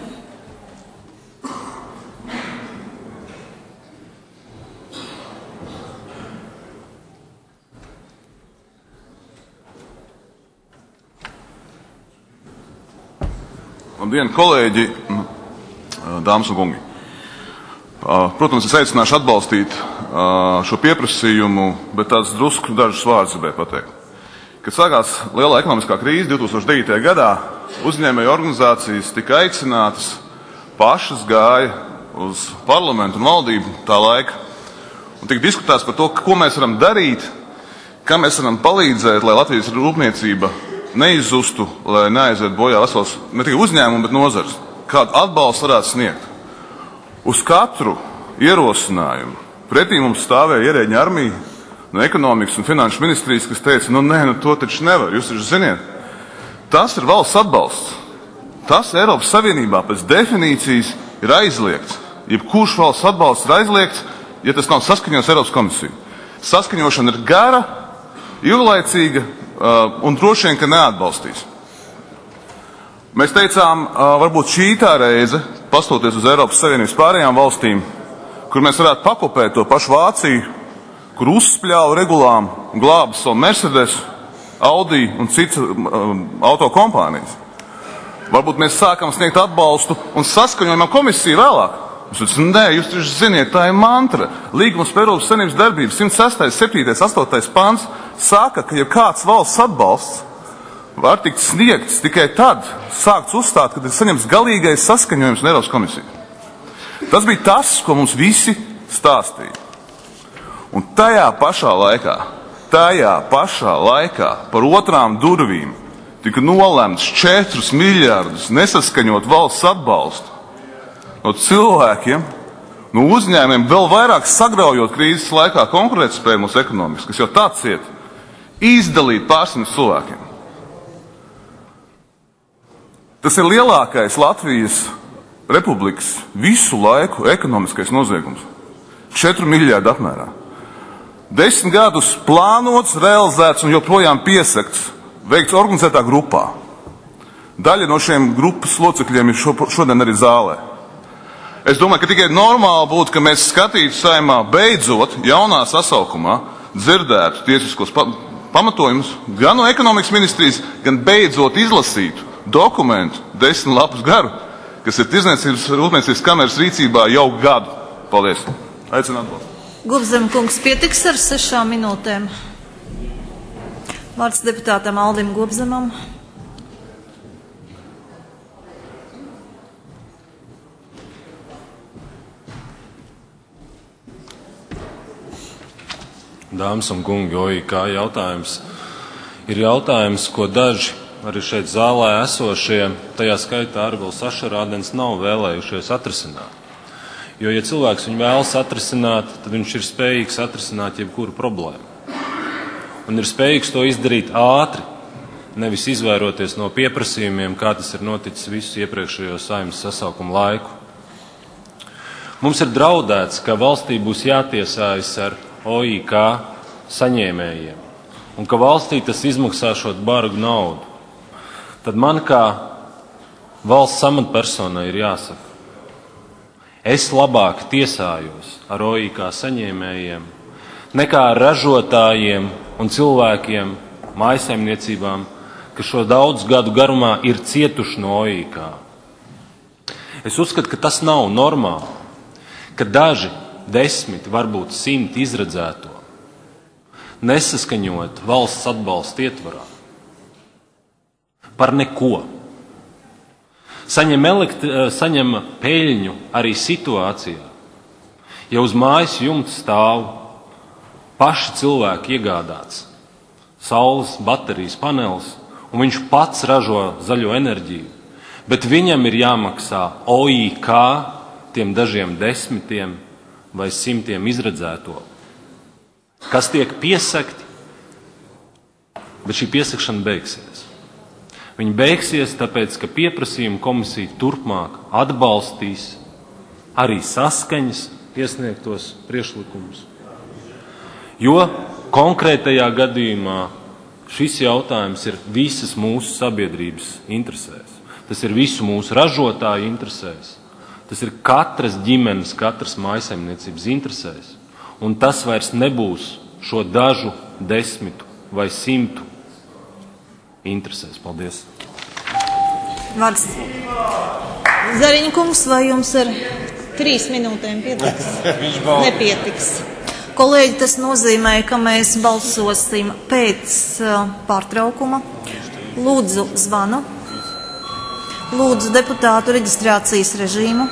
Labdien, kolēģi, dāmas un kungi. Protams, es aicināšu atbalstīt šo pieprasījumu, bet tāds drusku dažus vārdus gribēju pateikt. kad sākās lielā ekonomiskā krīze 2009. gadā, uzņēmēju organizācijas tika aicinātas, pašas gāja uz parlamentu un valdību tā laika, un tika diskutēts par to, ko mēs varam darīt, kā mēs varam palīdzēt, lai Latvijas rūpniecība neizzustu, lai neaiziet bojā vesels ne tikai uzņēmumu, bet nozars. Kādu atbalstu varētu sniegt? Uz katru ierosinājumu pretī mums stāvēja ierēģņa armija no ekonomikas un finanšu ministrijas, kas teica, to taču nevar, jūs taču ziniet. Tas ir valsts atbalsts. Tas Eiropas Savienībā pēc definīcijas ir aizliegts. Jebkurš valsts atbalsts ir aizliegts, ja tas nav saskaņots Eiropas komisiju. Saskaņošana ir gara, ilglaicīga un droši vien, ka neatbalstīs. Mēs teicām, varbūt šī tā reize, pastoties uz Eiropas Savienības pārējām valstīm, kur mēs varētu pakopēt to pašu Vāciju, kur uzspļāva regulām un glāba savu Mercedes, Audi un citas autokompānijas. Varbūt mēs sākam sniegt atbalstu un saskaņojam komisiju vēlāk. Jūs taču ziniet, tā ir mantra. Līgums par Eiropas Savienības darbību 106., 7., 8. pants saka, ka ja kāds valsts atbalsts var tikt sniegts tikai tad, sākts uzstāt, kad ir saņemts galīgais saskaņojums no Eiropas komisijas. Tas bija tas, ko mums visi stāstīja. Un tajā pašā laikā par otrām durvīm tika nolemts 4 miljardus nesaskaņot valsts atbalstu no cilvēkiem, no uzņēmumiem, vēl vairāk sagraujot krīzes laikā konkurētspēju mūsu ekonomikas, kas jau tā ciet, izdalīt pārsimtus cilvēkiem. Tas ir lielākais Latvijas Republikas visu laiku ekonomiskais noziegums. 4 miljardi apmērā. 10 gadus plānots, realizēts un joprojām piesakts, veikts organizētā grupā. Daļa no šiem grupas locekļiem ir šodien arī zālē. Es domāju, ka tikai normāli būtu, ka mēs skatītu Saeimā beidzot jaunā sasaukumā dzirdētu tiesiskos pamatojumus gan no ekonomikas ministrijas, gan beidzot izlasītu dokumentu 10 lapus garu, kas ir Tirdzniecības rūpniecības kameras rīcībā jau gadu. Paldies. Aicinu atbalstu. Gubzem kungs, pietiks ar 6 minūtēm. Vārds deputātam Aldim Gubzemam. Dāmas un kungi, OIK jautājums ir jautājums, ko daži arī šeit zālē esošie, tajā skaitā Arvils Ašarādens, nav vēlējušies atrisināt. Jo, ja cilvēks viņu vēlas atrisināt, tad viņš ir spējīgs atrisināt jebkuru problēmu. Un ir spējīgs to izdarīt ātri, nevis izvairoties no pieprasījumiem, kā tas ir noticis visu iepriekšējo Saeimas sasaukumu laiku. Mums ir draudēts, ka valstī būs jātiesājas ar OIK saņēmējiem, un ka valstī tas izmaksāšot bargu naudu, tad man kā valsts amatpersonai ir jāsaka, es labāk tiesājos ar OIK saņēmējiem nekā ar ražotājiem un cilvēkiem, mājsaimniecībām, kas šo daudz gadu garumā ir cietuši no OIK. Es uzskatu, ka tas nav normāli, ka daži 10, varbūt 100 izredzēto nesaskaņot valsts atbalsta ietvarā par neko. Saņem peļņu arī situācijā, ja uz mājas jumta stāv paši cilvēki iegādāts saules baterijas panelis, un viņš pats ražo zaļo enerģiju, bet viņam ir jāmaksā OIK tiem dažiem 10 vai 100 izredzēto, kas tiek piesakti, bet šī piesakšana beigsies. Viņa beigsies tāpēc, ka pieprasījuma komisija turpmāk atbalstīs arī saskaņas iesniegtos priekšlikumus. Jo konkrētajā gadījumā šis jautājums ir visas mūsu sabiedrības interesēs. Tas ir visu mūsu ražotāju interesēs. Tas ir katras ģimenes, katras mājsaimniecības interesēs. Un tas vairs nebūs šo dažu 10 vai 100 interesēs. Paldies. Vārds Zariņa kungs, vai jums ar 3 minūtēm pietiks? Nepietiks. Kolēģi, tas nozīmē, ka mēs balsosim pēc pārtraukuma. Lūdzu zvanu. Lūdzu deputātu reģistrācijas režīmu.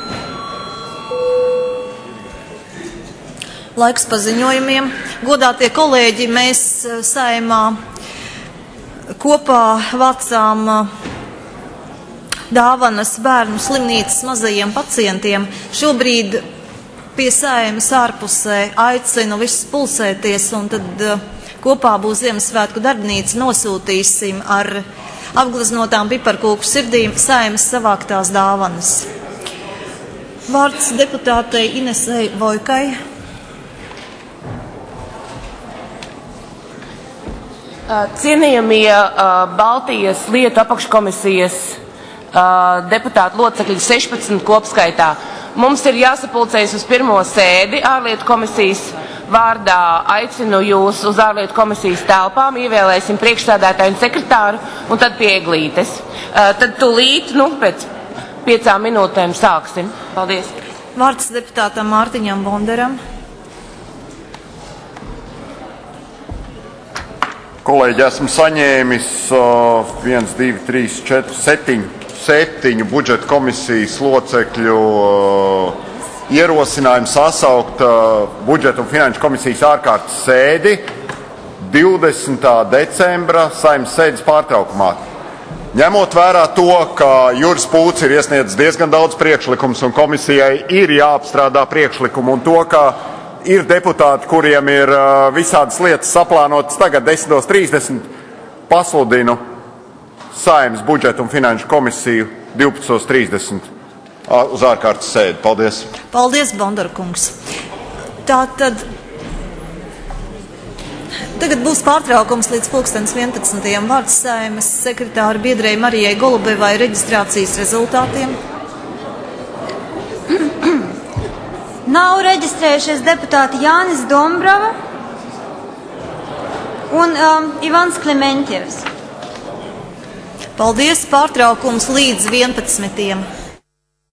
Laiks paziņojumiem. Godātie kolēģi, mēs Saeimā kopā vācām dāvanas bērnu slimnīcas mazajiem pacientiem. Šobrīd pie Saeimas ārpusē aicinu visus pulsēties, un tad kopā būs Ziemassvētku darbnīca, nosūtīsim ar apgleznotām piparkūku sirdīm Saeimas savāktās dāvanas. Vārds deputātei Inesei Vojkai. Cienījamie Baltijas lietu apakškomisijas deputātu locekļi 16 kopskaitā. Mums ir jāsapulcējas uz pirmo sēdi ārlietu komisijas vārdā. Aicinu jūs uz ārlietu komisijas telpām, ievēlēsim priekšsēdētāju un sekretāru un tad pie eglītes. Tad tūlīt, pēc 5 minūtēm sāksim. Paldies. Vārds deputātam Mārtiņam Bonderam. Kolēģi, esmu saņēmis 1, 2, 3, 4, 7 budžeta komisijas locekļu ierosinājumu sasaukt budžeta un finanšu komisijas ārkārtas sēdi 20. decembra Saeimas sēdes pārtraukumā. Ņemot vērā to, ka Juris Pūts ir iesniedzis diezgan daudz priekšlikums un komisijai ir jāapstrādā priekšlikumu, un to, ka ir deputāti, kuriem ir visādas lietas saplānotas tagad 10:30, pasludinu Saeimas budžeta un finanšu komisiju 12:30 uz ārkārtas sēdi. Paldies. Paldies, Bondarkungs. Tātad tagad būs pārtraukums līdz 11:00. Vārds Saeimas sekretāra biedrei Marijai Golubevai reģistrācijas rezultātiem. Nav reģistrējušies deputāti Jānis Dombrava un Ivans Klementjevs. Paldies, pārtraukums līdz 11:00.